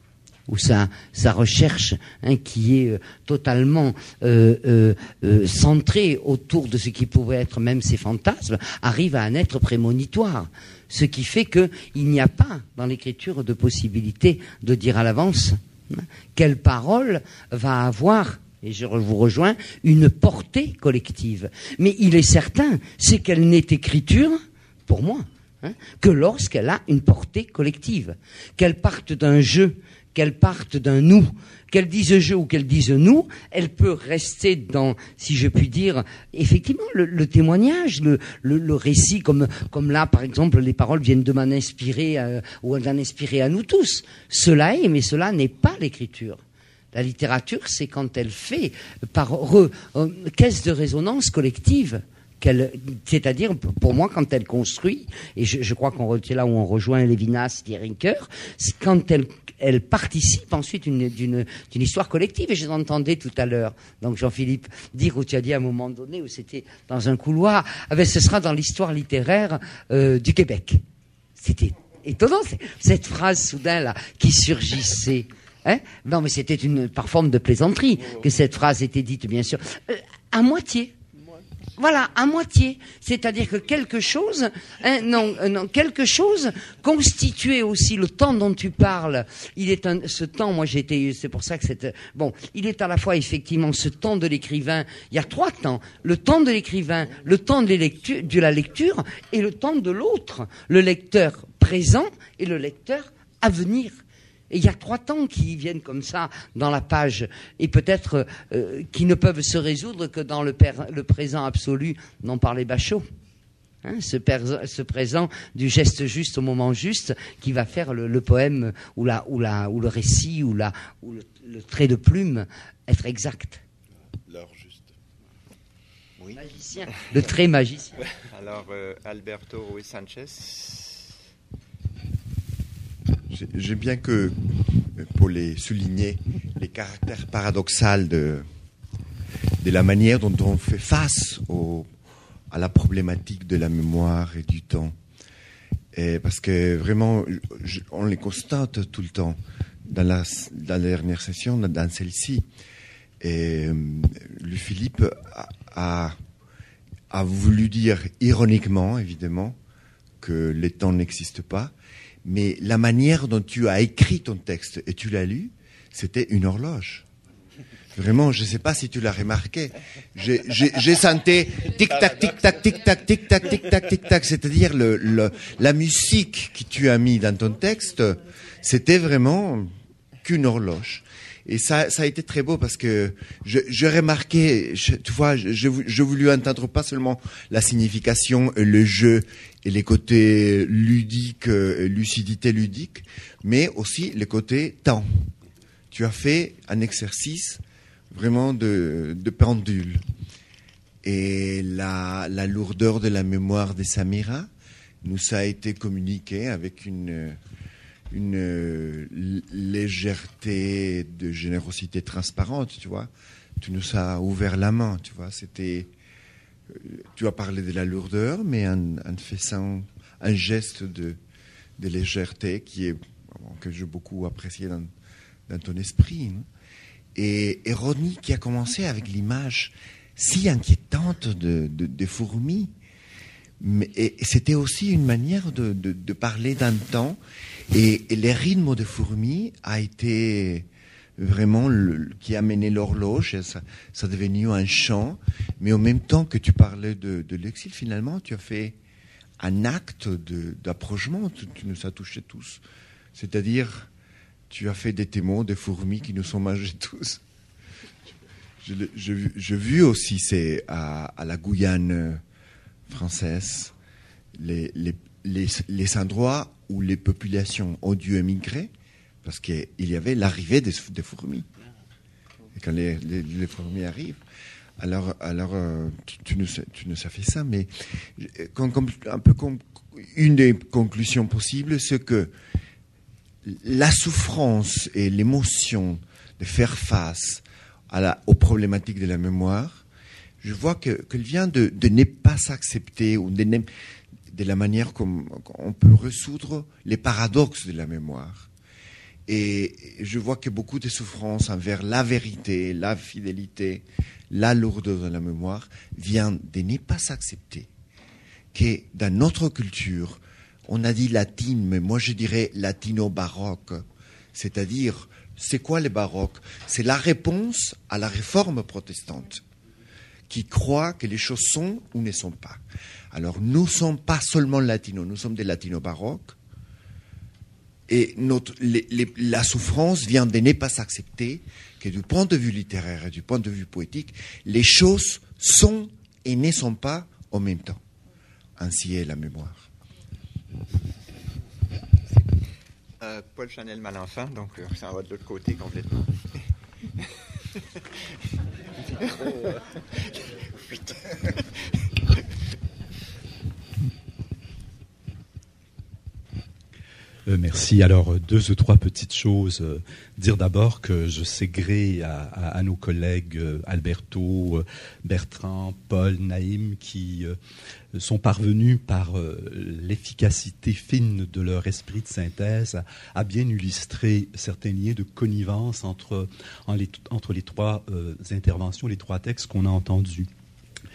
où sa sa recherche, hein, qui est euh, totalement euh, euh, euh, centrée autour de ce qui pouvait être même ses fantasmes, arrive à en être prémonitoire. Ce qui fait que il n'y a pas dans l'écriture de possibilité de dire à l'avance hein, quelle parole va avoir. Et je vous rejoins, une portée collective. Mais il est certain, c'est qu'elle n'est écriture, pour moi, hein, que lorsqu'elle a une portée collective. Qu'elle parte d'un je, qu'elle parte d'un nous, qu'elle dise je ou qu'elle dise nous, elle peut rester dans, si je puis dire, effectivement, le, le témoignage, le, le, le récit, comme, comme là, par exemple, les paroles viennent de m'en inspirer, euh, ou d'en inspirer à nous tous. Cela est, mais cela n'est pas l'écriture. La littérature, c'est quand elle fait par re, euh, caisse de résonance collective, qu'elle, c'est-à-dire pour moi quand elle construit, et je, je crois qu'on c'est là où on rejoint Lévinas, Rinker, c'est quand elle, elle participe ensuite une, d'une, d'une histoire collective. Et je l'entendais tout à l'heure, donc Jean-Philippe dire, où tu as dit à un moment donné, où c'était dans un couloir, ah ben, ce sera dans l'histoire littéraire euh, du Québec. C'était étonnant, cette phrase soudain là qui surgissait. Hein? Non, mais c'était une, par forme de plaisanterie que cette phrase était dite, bien sûr. Euh, à moitié. Voilà, à moitié. C'est-à-dire que quelque chose, hein, non, euh, non, quelque chose constituait aussi le temps dont tu parles. Il est un, ce temps, moi j'ai été, c'est pour ça que c'est, bon, il est à la fois effectivement ce temps de l'écrivain. Il y a trois temps. Le temps de l'écrivain, le temps de, lectu- de la lecture et le temps de l'autre. Le lecteur présent et le lecteur à venir. Et il y a trois temps qui viennent comme ça dans la page, et peut-être euh, qui ne peuvent se résoudre que dans le, per- le présent absolu dont parlait Bachot. Hein, ce, per- ce présent du geste juste au moment juste qui va faire le, le poème ou, la, ou, la, ou le récit ou, la, ou le, le trait de plume être exact. L'heure juste. Oui. Magicien. Le trait magicien. Alors, euh, Alberto Ruiz Sanchez. J'aime bien que, pour les souligner, les caractères paradoxaux de, de la manière dont on fait face au, à la problématique de la mémoire et du temps. Et parce que vraiment, je, on les constate tout le temps dans la, dans la dernière session, dans celle-ci. Et Louis-Philippe a, a, a voulu dire ironiquement, évidemment, que les temps n'existent pas. Mais la manière dont tu as écrit ton texte et tu l'as lu, c'était une horloge. Vraiment, je ne sais pas si tu l'as remarqué. J'ai, j'ai, j'ai senti tic-tac, tic-tac, tic-tac, tic-tac, tic-tac, tic-tac. C'est-à-dire le, le, la musique que tu as mis dans ton texte, c'était vraiment qu'une horloge. Et ça, ça a été très beau parce que je, je remarquais, je, tu vois, je, je, je voulais entendre pas seulement la signification, le jeu et les côtés ludiques, lucidité ludique, mais aussi les côtés temps. Tu as fait un exercice vraiment de, de pendule. Et la, la lourdeur de la mémoire de Samira nous a été communiquée avec une... une légèreté de générosité transparente, tu vois. Tu nous as ouvert la main, tu vois. C'était, tu as parlé de la lourdeur, mais en, en faisant un geste de, de légèreté qui est, que j'ai beaucoup apprécié dans, dans ton esprit. Non? Et, et Rodney qui a commencé avec l'image si inquiétante de, de, de fourmis. Mais, et, et c'était aussi une manière de, de, de parler d'un temps. Et, et les rythmes de fourmis a été vraiment le, qui a mené l'horloge. Et ça, ça est devenu un chant. Mais en même temps que tu parlais de, de l'exil, finalement, tu as fait un acte de, d'approchement. Tu, tu nous as touchés tous. C'est-à-dire, tu as fait des témoins des fourmis qui nous ont mangés tous. Je, je, je vu aussi, c'est à, à la Guyane française, les, les, les, les endroits où les populations ont dû émigrer parce qu'il y avait l'arrivée des, des fourmis. Et quand les, les, les fourmis arrivent, alors, alors euh, tu, tu, nous, tu nous as fait ça, mais comme, comme, un peu comme une des conclusions possibles, c'est que la souffrance et l'émotion de faire face à la, aux problématiques de la mémoire, je vois que, qu'elle vient de, de ne pas s'accepter ou de, ne, de la manière comme on peut résoudre les paradoxes de la mémoire. Et je vois que beaucoup de souffrances envers la vérité, la fidélité, la lourdeur de la mémoire vient de ne pas s'accepter. Que dans notre culture, on a dit latine, mais moi je dirais latino-baroque. C'est-à-dire, c'est quoi le baroque? C'est la réponse à la réforme protestante, qui croit que les choses sont ou ne sont pas. Alors, nous ne sommes pas seulement latinos, nous sommes des latinos baroques. Et notre, les, les, la souffrance vient de ne pas s'accepter que du point de vue littéraire et du point de vue poétique, les choses sont et ne sont pas en même temps. Ainsi est la mémoire. Euh, Paul Chanel Malenfant, donc euh, ça va de l'autre côté complètement. Euh, merci. Alors, deux ou trois petites choses. Euh, dire d'abord que je sais gré à, à, à nos collègues euh, Alberto, euh, Bertrand, Paul, Naïm, qui euh, sont parvenus par euh, l'efficacité fine de leur esprit de synthèse à, à bien illustrer certains liens de connivence entre, en les, entre les trois euh, interventions, les trois textes qu'on a entendus.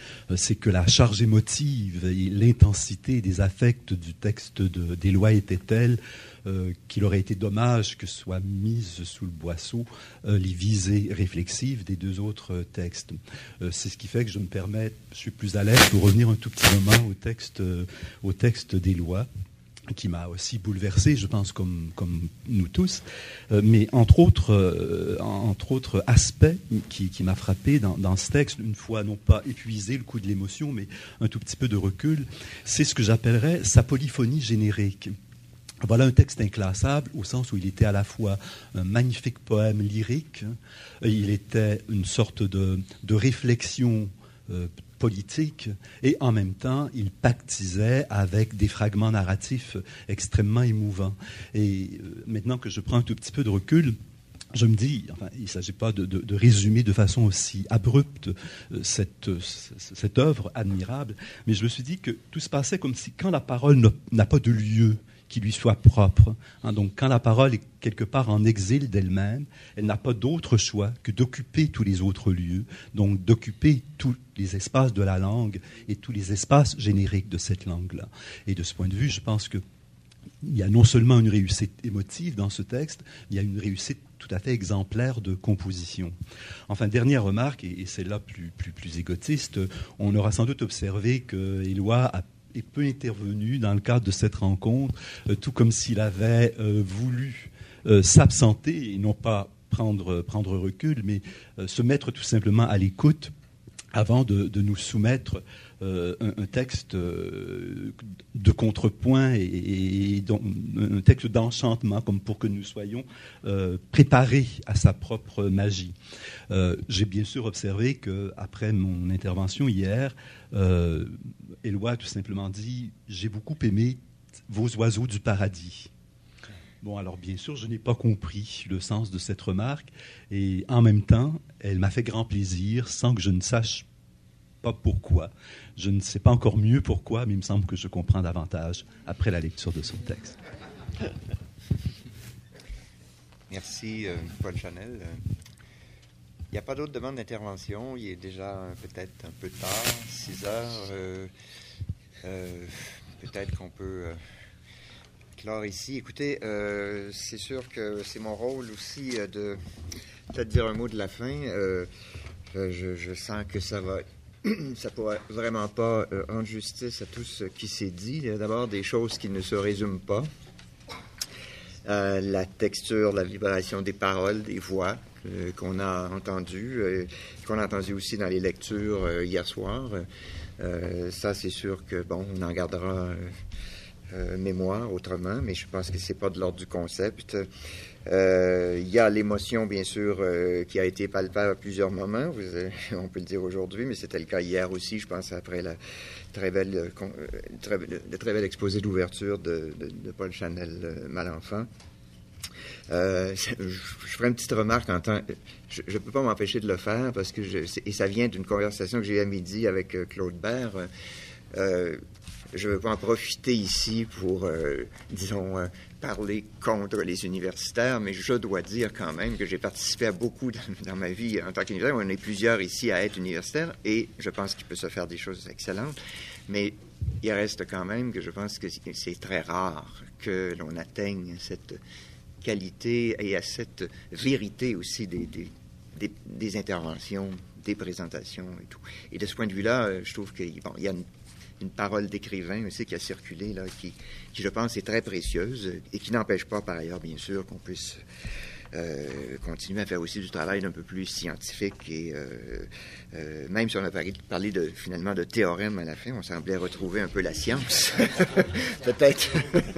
euh, c'est que la charge émotive et l'intensité des affects du texte de, d'Éloi était telle euh, qu'il aurait été dommage que soient mises sous le boisseau euh, les visées réflexives des deux autres euh, textes. Euh, c'est ce qui fait que je me permets, je suis plus à l'aise pour revenir un tout petit moment au texte, euh, au texte d'Éloi, qui m'a aussi bouleversé, je pense, comme, comme nous tous, euh, mais entre autres, euh, entre autres aspects qui, qui m'a frappé dans, dans ce texte, une fois non pas épuisé le coup de l'émotion, mais un tout petit peu de recul, c'est ce que j'appellerais sa polyphonie générique. Voilà un texte inclassable au sens où il était à la fois un magnifique poème lyrique, il était une sorte de, de réflexion euh, politique, et en même temps, il pactisait avec des fragments narratifs extrêmement émouvants. Et euh, maintenant que je prends un tout petit peu de recul, je me dis, enfin, il ne s'agit pas de, de, de résumer de façon aussi abrupte euh, cette, euh, cette œuvre admirable, mais je me suis dit que tout se passait comme si, quand la parole n'a, n'a pas de lieu qui lui soit propre, hein, donc quand la parole est quelque part en exil d'elle-même, elle n'a pas d'autre choix que d'occuper tous les autres lieux, donc d'occuper tous les espaces de la langue et tous les espaces génériques de cette langue-là. Et de ce point de vue, je pense que il y a non seulement une réussite émotive dans ce texte, il y a une réussite tout à fait exemplaire de composition. Enfin, dernière remarque, et celle-là plus, plus, plus égotiste, on aura sans doute observé que Éloi a est peu intervenu dans le cadre de cette rencontre, euh, tout comme s'il avait euh, voulu euh, s'absenter et non pas prendre, prendre recul, mais euh, se mettre tout simplement à l'écoute avant de, de nous soumettre euh, un, un texte euh, de contrepoint et, et, et donc, un texte d'enchantement, comme pour que nous soyons euh, préparés à sa propre magie. Euh, j'ai bien sûr observé qu'après mon intervention hier, euh, Éloi a tout simplement dit « J'ai beaucoup aimé vos oiseaux du paradis ». Bon, alors bien sûr, je n'ai pas compris le sens de cette remarque, et en même temps, elle m'a fait grand plaisir, sans que je ne sache pas pourquoi. Je ne sais pas encore mieux pourquoi, mais il me semble que je comprends davantage après la lecture de son texte. Merci, euh, Paul Chanel. Il n'y a pas d'autres demandes d'intervention. Il est déjà peut-être un peu tard, six heures. Euh, euh, peut-être qu'on peut... Euh, clore ici. Écoutez, euh, c'est sûr que c'est mon rôle aussi euh, de peut-être dire un mot de la fin. Euh, je, je sens que ça va, ça pourra vraiment pas euh, rendre justice à tout ce qui s'est dit. Il y a d'abord des choses qui ne se résument pas. Euh, la texture, la vibration des paroles, des voix euh, qu'on a entendues, euh, qu'on a entendues aussi dans les lectures euh, hier soir. Euh, ça, c'est sûr que, bon, on en gardera... Euh, Euh, mémoire autrement, mais je pense que c'est pas de l'ordre du concept. Euh, il y a l'émotion, bien sûr, euh, qui a été palpable à plusieurs moments. Vous, euh, on peut le dire aujourd'hui, mais c'était le cas hier aussi, je pense, après la très belle, euh, très, le très bel exposé d'ouverture de, de, de Paul Chanel euh, Malenfant. Euh, je, je ferai une petite remarque en temps. Je ne peux pas m'empêcher de le faire parce que je, et ça vient d'une conversation que j'ai eue à midi avec euh, Claude Bert. Euh, Je ne veux pas en profiter ici pour, euh, disons, euh, parler contre les universitaires, mais je dois dire quand même que j'ai participé à beaucoup dans, dans ma vie en tant qu'universitaire. On est plusieurs ici à être universitaires et je pense qu'il peut se faire des choses excellentes. Mais il reste quand même que je pense que c'est très rare que l'on atteigne cette qualité et à cette vérité aussi des, des, des, des interventions, des présentations et tout. Et de ce point de vue-là, je trouve qu'il bon, y a une une parole d'écrivain aussi qui a circulé, là, qui, qui, je pense, est très précieuse et qui n'empêche pas, par ailleurs, bien sûr, qu'on puisse euh, continuer à faire aussi du travail un peu plus scientifique et euh, euh, même si on a parlé, parlé de, finalement de théorème à la fin, on semblait retrouver un peu la science. Peut-être.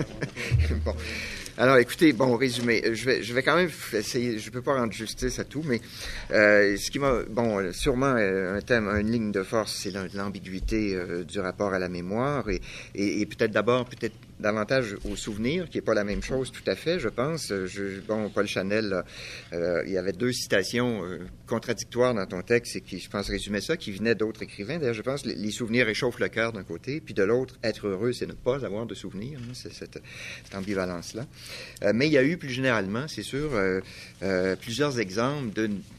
Bon. Alors, écoutez, bon, résumé, je vais, je vais quand même essayer, je ne peux pas rendre justice à tout, mais euh, ce qui m'a, bon, sûrement un thème, une ligne de force, c'est l'ambiguïté euh, du rapport à la mémoire et, et, et peut-être d'abord, peut-être davantage au souvenir, qui n'est pas la même chose tout à fait, je pense. Je, bon, Paul Chanel, euh, il y avait deux citations euh, contradictoires dans ton texte et qui, je pense, résumaient ça, qui venaient d'autres écrivains. D'ailleurs, je pense que les souvenirs réchauffent le cœur d'un côté, puis de l'autre, être heureux, c'est ne pas avoir de souvenirs. Hein, c'est cette, cette ambivalence-là. Euh, mais il y a eu plus généralement, c'est sûr, euh, euh, plusieurs exemples de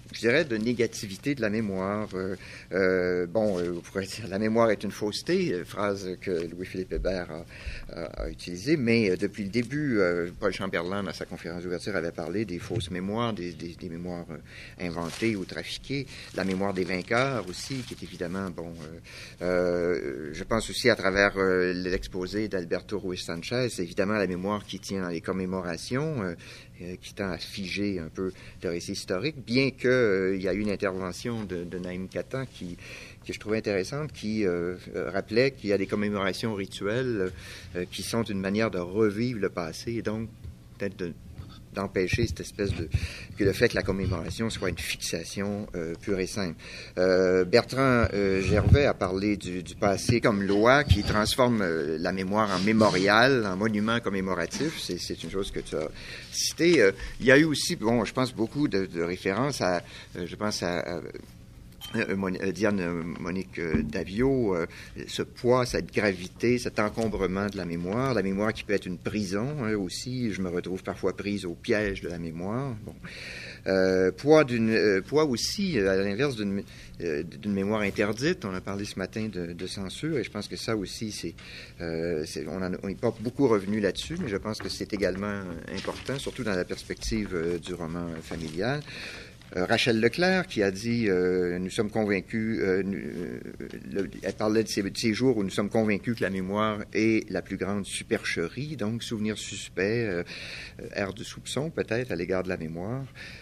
je dirais, de négativité de la mémoire. Euh, euh, bon, euh, vous pourrez dire la mémoire est une fausseté, euh, phrase que Louis-Philippe Hébert a, a, a utilisée, mais euh, depuis le début, euh, Paul Chamberlain, dans sa conférence d'ouverture, avait parlé des fausses mémoires, des, des, des mémoires euh, inventées ou trafiquées, la mémoire des vainqueurs aussi, qui est évidemment, bon, euh, euh, je pense aussi à travers euh, l'exposé d'Alberto Ruiz Sanchez, c'est évidemment la mémoire qui tient dans les commémorations, euh, euh, qui tend à figer un peu le récit historique, bien qu'il euh, y a eu une intervention de, de Naïm Katan qui, que je trouvais intéressante, qui euh, rappelait qu'il y a des commémorations rituelles euh, qui sont une manière de revivre le passé et donc peut-être de d'empêcher cette espèce de que le fait que la commémoration soit une fixation euh, pure et simple. Euh, Bertrand euh, Gervais a parlé du, du passé comme loi qui transforme euh, la mémoire en mémorial, en monument commémoratif. C'est, c'est une chose que tu as citée. Euh, il y a eu aussi, bon, je pense beaucoup de, de références à, euh, je pense à, à Euh, Mon, euh, Diane euh, Monique euh, Davio, euh, ce poids, cette gravité, cet encombrement de la mémoire, la mémoire qui peut être une prison hein, aussi. Je me retrouve parfois prise au piège de la mémoire. Bon. Euh, poids, d'une, euh, poids aussi, à l'inverse d'une, euh, d'une mémoire interdite. On a parlé ce matin de, de censure et je pense que ça aussi, c'est, euh, c'est, on n'est pas beaucoup revenu là-dessus, mais je pense que c'est également important, surtout dans la perspective euh, du roman familial. Euh, Rachel Leclerc qui a dit euh, nous sommes convaincus euh, euh, le, elle parlait de ces, de ces jours où nous sommes convaincus que la mémoire est la plus grande supercherie, donc souvenir suspect, euh, air de soupçon peut-être à l'égard de la mémoire.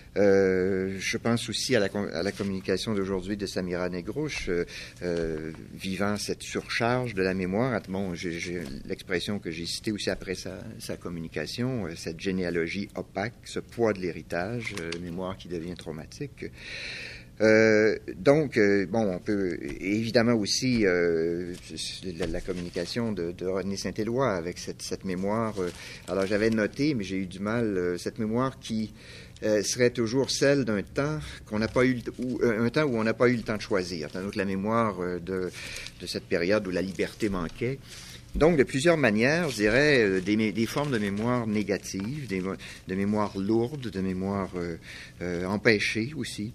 Euh, je pense aussi à la, à la communication d'aujourd'hui de Samira Negrouche, euh, euh, vivant cette surcharge de la mémoire. Bon, j'ai, j'ai, l'expression que j'ai citée aussi après sa, sa communication, euh, cette généalogie opaque, ce poids de l'héritage, euh, mémoire qui devient traumatique. Euh, donc, euh, bon, on peut évidemment aussi euh, la, la communication de, de René Saint-Éloi avec cette, cette mémoire. Euh, alors, j'avais noté, mais j'ai eu du mal, euh, cette mémoire qui Euh, serait toujours celle d'un temps qu'on n'a pas eu, ou euh, un temps où on n'a pas eu le temps de choisir. C'est donc la mémoire euh, de, de cette période où la liberté manquait. Donc, de plusieurs manières, je dirais, euh, des, des formes de mémoire négatives, des, de mémoire lourde, de mémoire euh, euh, empêchée aussi.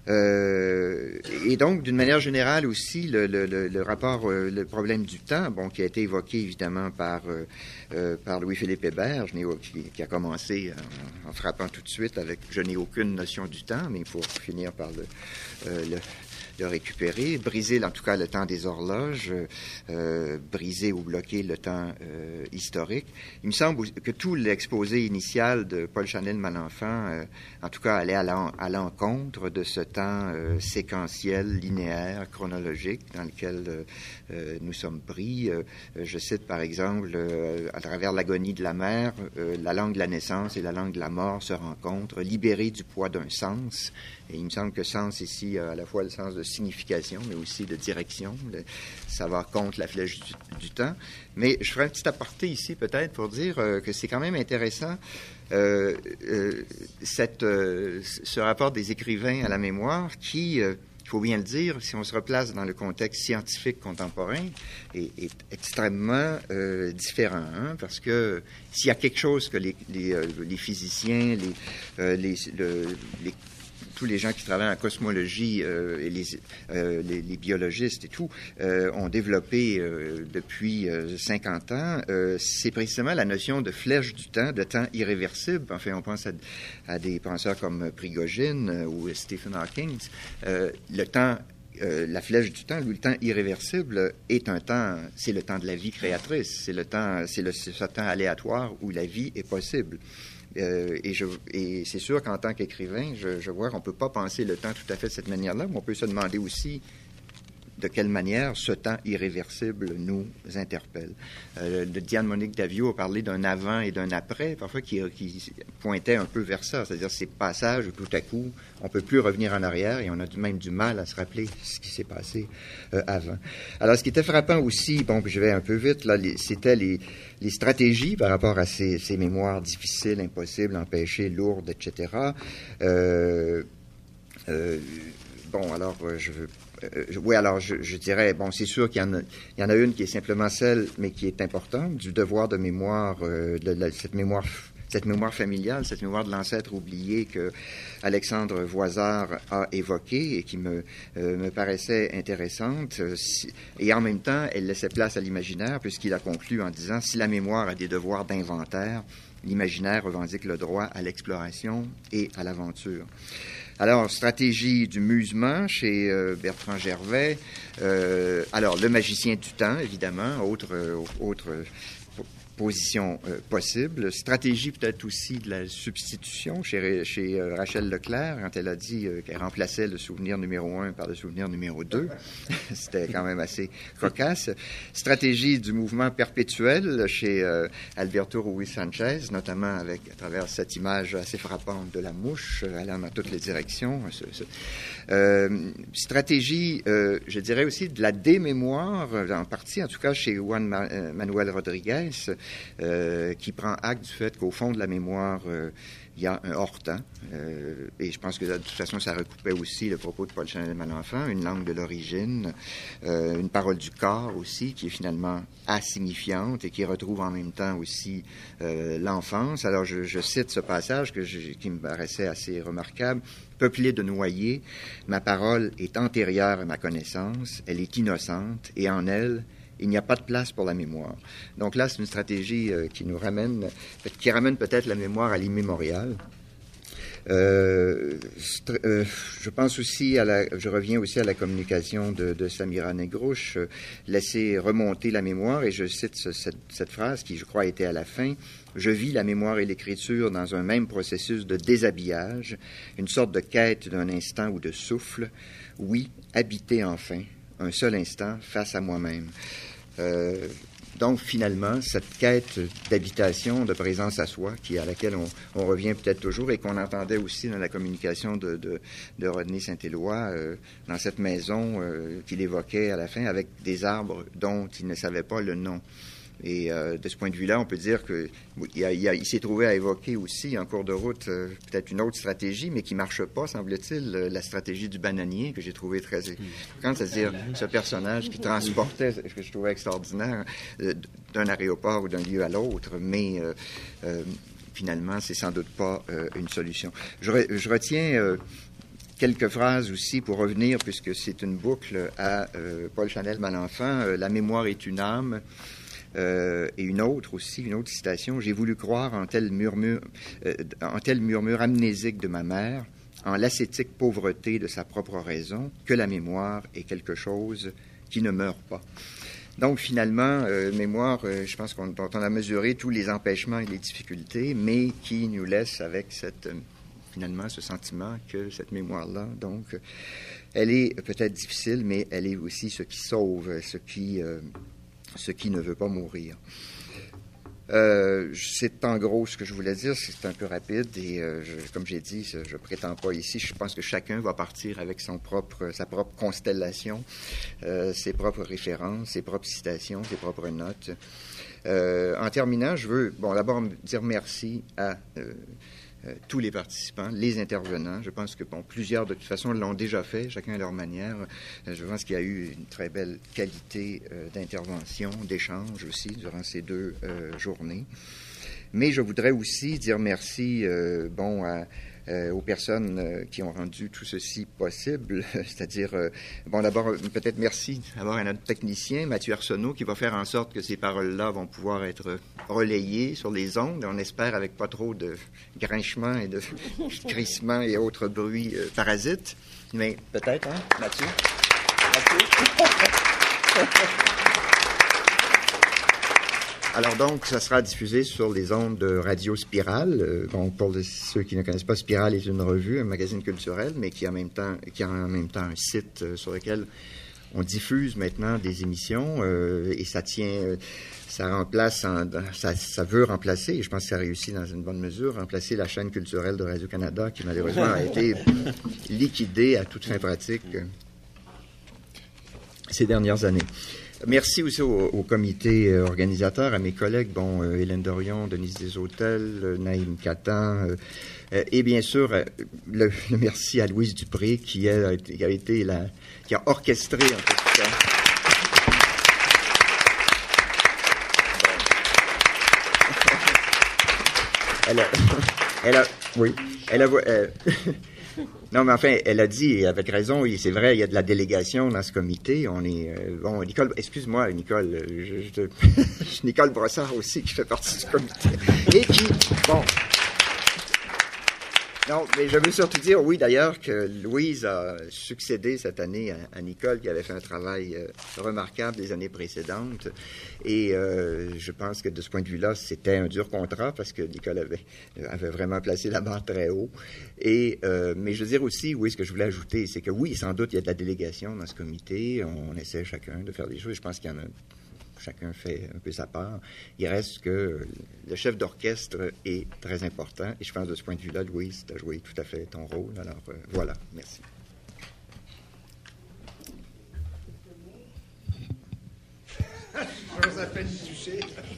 Euh, et donc, d'une manière générale aussi, le, le, le, le rapport, euh, le problème du temps, bon, qui a été évoqué évidemment par euh, euh, par Louis-Philippe Hébert, je n'ai, qui, qui a commencé en, en frappant tout de suite avec « je n'ai aucune notion du temps », mais pour finir par le, euh, le de récupérer, briser en tout cas le temps des horloges, euh, briser ou bloquer le temps euh, historique. Il me semble que tout l'exposé initial de Paul Chanel Malenfant, euh, en tout cas, allait à, l'en, à l'encontre de ce temps euh, séquentiel, linéaire, chronologique dans lequel euh, euh, nous sommes pris. Euh, je cite par exemple, euh, à travers l'agonie de la mère, euh, la langue de la naissance et la langue de la mort se rencontrent, libérées du poids d'un sens. Et il me semble que sens ici a à la fois le sens de signification, mais aussi de direction. Le, ça va contre la flèche du, du temps. Mais je ferai un petit aparté ici peut-être pour dire euh, que c'est quand même intéressant euh, euh, cette, euh, ce rapport des écrivains à la mémoire qui, euh, il faut bien le dire, si on se replace dans le contexte scientifique contemporain, est, est extrêmement euh, différent. Hein, parce que s'il y a quelque chose que les, les, euh, les physiciens, les, euh, les, le, les tous les gens qui travaillent en cosmologie euh, et les, euh, les, les biologistes et tout euh, ont développé euh, depuis euh, cinquante ans, euh, c'est précisément la notion de flèche du temps, de temps irréversible. Enfin, on pense à, à des penseurs comme Prigogine euh, ou Stephen Hawking. Euh, le temps Euh, la flèche du temps, lui, le temps irréversible, est un temps, c'est le temps de la vie créatrice, c'est le temps, c'est, le, c'est ce temps aléatoire où la vie est possible. Euh, et, je, et c'est sûr qu'en tant qu'écrivain, je, je vois qu'on ne peut pas penser le temps tout à fait de cette manière-là, mais on peut se demander aussi de quelle manière ce temps irréversible nous interpelle. Euh, Diane Monique Davio a parlé d'un avant et d'un après, parfois qui, qui pointait un peu vers ça, c'est-à-dire ces passages où tout à coup, on ne peut plus revenir en arrière et on a même du mal à se rappeler ce qui s'est passé euh, avant. Alors, ce qui était frappant aussi, bon, puis je vais un peu vite, là, les, c'était les, les stratégies par rapport à ces, ces mémoires difficiles, impossibles, empêchées, lourdes, et cetera. Euh, euh, bon, alors, je veux Euh, oui, alors je, je dirais, bon, c'est sûr qu'il y en a, il y en a une qui est simplement celle, mais qui est importante, du devoir de mémoire, euh, de, de cette mémoire cette mémoire familiale, cette mémoire de l'ancêtre oublié que Alexandre Voisard a évoquée et qui me, euh, me paraissait intéressante. Euh, si, et en même temps, elle laissait place à l'imaginaire, puisqu'il a conclu en disant « Si la mémoire a des devoirs d'inventaire, l'imaginaire revendique le droit à l'exploration et à l'aventure. » Alors, stratégie du musement chez euh, Bertrand Gervais. Euh, alors, le magicien du temps, évidemment, autre, euh, autre euh, position euh, possible. Stratégie peut-être aussi de la substitution chez, chez euh, Rachel Leclerc, quand elle a dit euh, qu'elle remplaçait le souvenir numéro un par le souvenir numéro deux. C'était quand même assez cocasse. Stratégie du mouvement perpétuel chez euh, Alberto Ruiz Sanchez, notamment avec, à travers cette image assez frappante de la mouche euh, allant dans toutes les directions. Ce, ce, euh, stratégie, euh, je dirais aussi, de la démémoire, en partie, en tout cas chez Juan Manuel Rodriguez, Euh, qui prend acte du fait qu'au fond de la mémoire, euh, il y a un hors-temps. Euh, et je pense que de toute façon, ça recoupait aussi le propos de Paul Chanel-Malenfant, une langue de l'origine, euh, une parole du corps aussi, qui est finalement insignifiante et qui retrouve en même temps aussi euh, l'enfance. Alors, je, je cite ce passage que je, qui me paraissait assez remarquable. Peuplée de noyés, ma parole est antérieure à ma connaissance, elle est innocente, et en elle, il n'y a pas de place pour la mémoire. Donc là, c'est une stratégie euh, qui nous ramène, qui ramène peut-être la mémoire à l'immémorial. Euh, euh, je pense aussi à la, je reviens aussi à la communication de, de Samira Negrouche, euh, laisser remonter la mémoire, et je cite ce, cette, cette phrase qui, je crois, était à la fin. Je vis la mémoire et l'écriture dans un même processus de déshabillage, une sorte de quête d'un instant ou de souffle. Oui, habiter enfin, un seul instant face à moi-même. Euh, donc, finalement, cette quête d'habitation, de présence à soi, qui à laquelle on, on revient peut-être toujours et qu'on entendait aussi dans la communication de, de, de Rodney Saint-Éloi, euh, dans cette maison euh, qu'il évoquait à la fin, avec des arbres dont il ne savait pas le nom. Et euh, de ce point de vue-là, on peut dire que il, a, il, a, il s'est trouvé à évoquer aussi en cours de route euh, peut-être une autre stratégie, mais qui marche pas, semble-t-il, euh, la stratégie du bananier, que j'ai trouvé très éloquente, c'est-à-dire ce personnage qui transportait, ce que je trouvais extraordinaire, euh, d'un aéroport ou d'un lieu à l'autre, mais euh, euh, finalement, c'est sans doute pas euh, une solution. Je, re, je retiens euh, quelques phrases aussi pour revenir, puisque c'est une boucle à euh, Paul Chanel-Malenfant, euh, « La mémoire est une âme ». Euh, et une autre aussi, une autre citation. J'ai voulu croire en tel murmure, euh, en tel murmure amnésique de ma mère, en l'ascétique pauvreté de sa propre raison, que la mémoire est quelque chose qui ne meurt pas. Donc, finalement, euh, mémoire, euh, je pense qu'on dont on a mesuré tous les empêchements et les difficultés, mais qui nous laisse avec cette, euh, finalement, ce sentiment que cette mémoire-là, donc, euh, elle est peut-être difficile, mais elle est aussi ce qui sauve, ce qui... Euh, ce qui ne veut pas mourir. Euh, c'est en gros ce que je voulais dire, c'est un peu rapide et euh, je, comme j'ai dit, je ne prétends pas ici, je pense que chacun va partir avec son propre, sa propre constellation, euh, ses propres références, ses propres citations, ses propres notes. Euh, en terminant, je veux bon, d'abord dire merci à euh, Euh, tous les participants, les intervenants. Je pense que bon, plusieurs, de toute façon, l'ont déjà fait, chacun à leur manière. Euh, je pense qu'il y a eu une très belle qualité euh, d'intervention, d'échange aussi, durant ces deux euh, journées. Mais je voudrais aussi dire merci euh, bon, à, euh, aux personnes euh, qui ont rendu tout ceci possible, c'est-à-dire, euh, bon, d'abord, peut-être merci d'abord à notre technicien, Mathieu Arsenault, qui va faire en sorte que ces paroles-là vont pouvoir être relayées sur les ondes, on espère avec pas trop de grinchements et de crissements et autres bruits euh, parasites, mais peut-être, hein, Mathieu? Mathieu? Alors donc, ça sera diffusé sur les ondes de Radio Spirale. Euh, donc, pour les, ceux qui ne connaissent pas, Spirale est une revue, un magazine culturel, mais qui, en même temps, qui a en même temps un site euh, sur lequel on diffuse maintenant des émissions euh, et ça tient, euh, ça remplace, en, ça, ça veut remplacer, et je pense que ça réussit dans une bonne mesure, remplacer la chaîne culturelle de Radio-Canada qui malheureusement a été liquidée à toute fin pratique euh, ces dernières années. Merci aussi au, au comité euh, organisateur, à mes collègues, bon, euh, Hélène Dorion, Denise Desautels, euh, Naïm Catan, euh, euh, et bien sûr, euh, le, le merci à Louise Dupré, qui a, qui a été la, qui a orchestré un peu tout ça. elle a, elle a, oui, elle a, euh, non, mais enfin, elle a dit, avec raison, oui, c'est vrai, il y a de la délégation dans ce comité. On est, euh, bon, Nicole, excuse-moi, Nicole, je, je, je, Nicole Brossard aussi, qui fait partie du comité. Et qui, bon. Non, mais je veux surtout dire, oui, d'ailleurs, que Louise a succédé cette année à, à Nicole, qui avait fait un travail euh, remarquable les années précédentes. Et euh, je pense que de ce point de vue-là, c'était un dur contrat, parce que Nicole avait, avait vraiment placé la barre très haut. Et, euh, mais je veux dire aussi, oui, ce que je voulais ajouter, c'est que oui, sans doute, il y a de la délégation dans ce comité. On, on essaie chacun de faire des choses. Je pense qu'il y en a... Chacun fait un peu sa part. Il reste que le chef d'orchestre est très important. Et je pense de ce point de vue-là, Louise, tu as joué tout à fait ton rôle. Alors, euh, voilà. Merci. Ça fait toucher.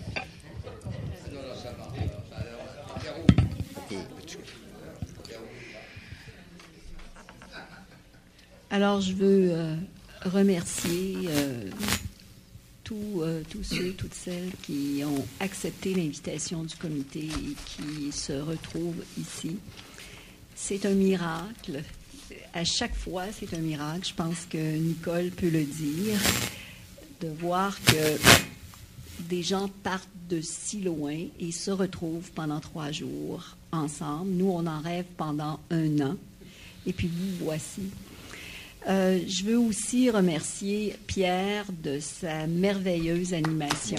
Alors, je veux euh, remercier... Euh, Tous, euh, tous ceux, toutes celles qui ont accepté l'invitation du comité et qui se retrouvent ici. C'est un miracle. À chaque fois, c'est un miracle. Je pense que Nicole peut le dire, de voir que des gens partent de si loin et se retrouvent pendant trois jours ensemble. Nous, on en rêve pendant un an. Et puis vous voici. Euh, je veux aussi remercier Pierre de sa merveilleuse animation.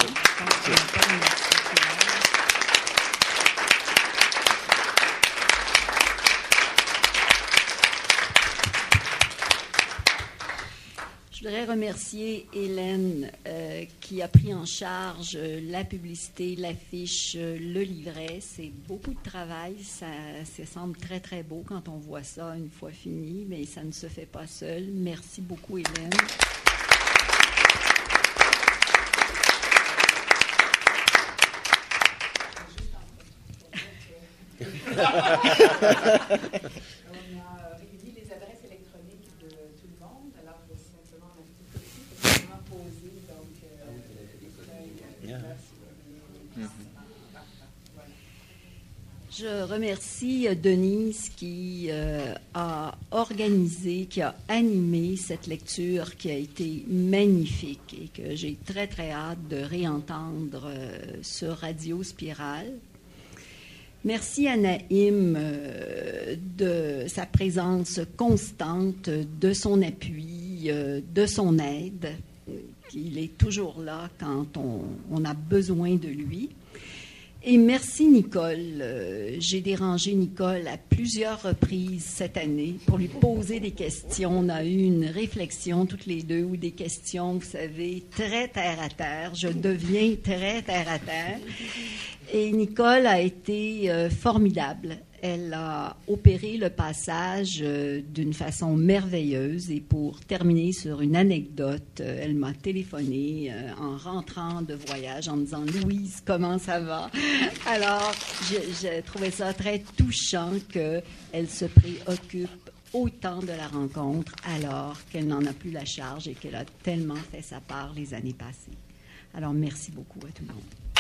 Je voudrais remercier Hélène euh, qui a pris en charge euh, la publicité, l'affiche, euh, le livret. C'est beaucoup de travail. Ça, ça semble très, très beau quand on voit ça une fois fini, mais ça ne se fait pas seul. Merci beaucoup, Hélène. Je remercie Denise qui euh, a organisé, qui a animé cette lecture qui a été magnifique et que j'ai très, très hâte de réentendre euh, sur Radio Spirale. Merci à Naïm euh, de sa présence constante, de son appui, euh, de son aide. Il est toujours là quand on, on a besoin de lui. Et merci Nicole. Euh, j'ai dérangé Nicole à plusieurs reprises cette année pour lui poser des questions. On a eu une réflexion toutes les deux ou des questions, vous savez, très terre à terre. Je deviens très terre à terre. Et Nicole a été euh, formidable. Elle a opéré le passage euh, d'une façon merveilleuse. Et pour terminer sur une anecdote, euh, elle m'a téléphoné euh, en rentrant de voyage en me disant « Louise, comment ça va? » Alors, j'ai trouvé ça très touchant qu'elle se préoccupe autant de la rencontre alors qu'elle n'en a plus la charge et qu'elle a tellement fait sa part les années passées. Alors, merci beaucoup à tout le monde.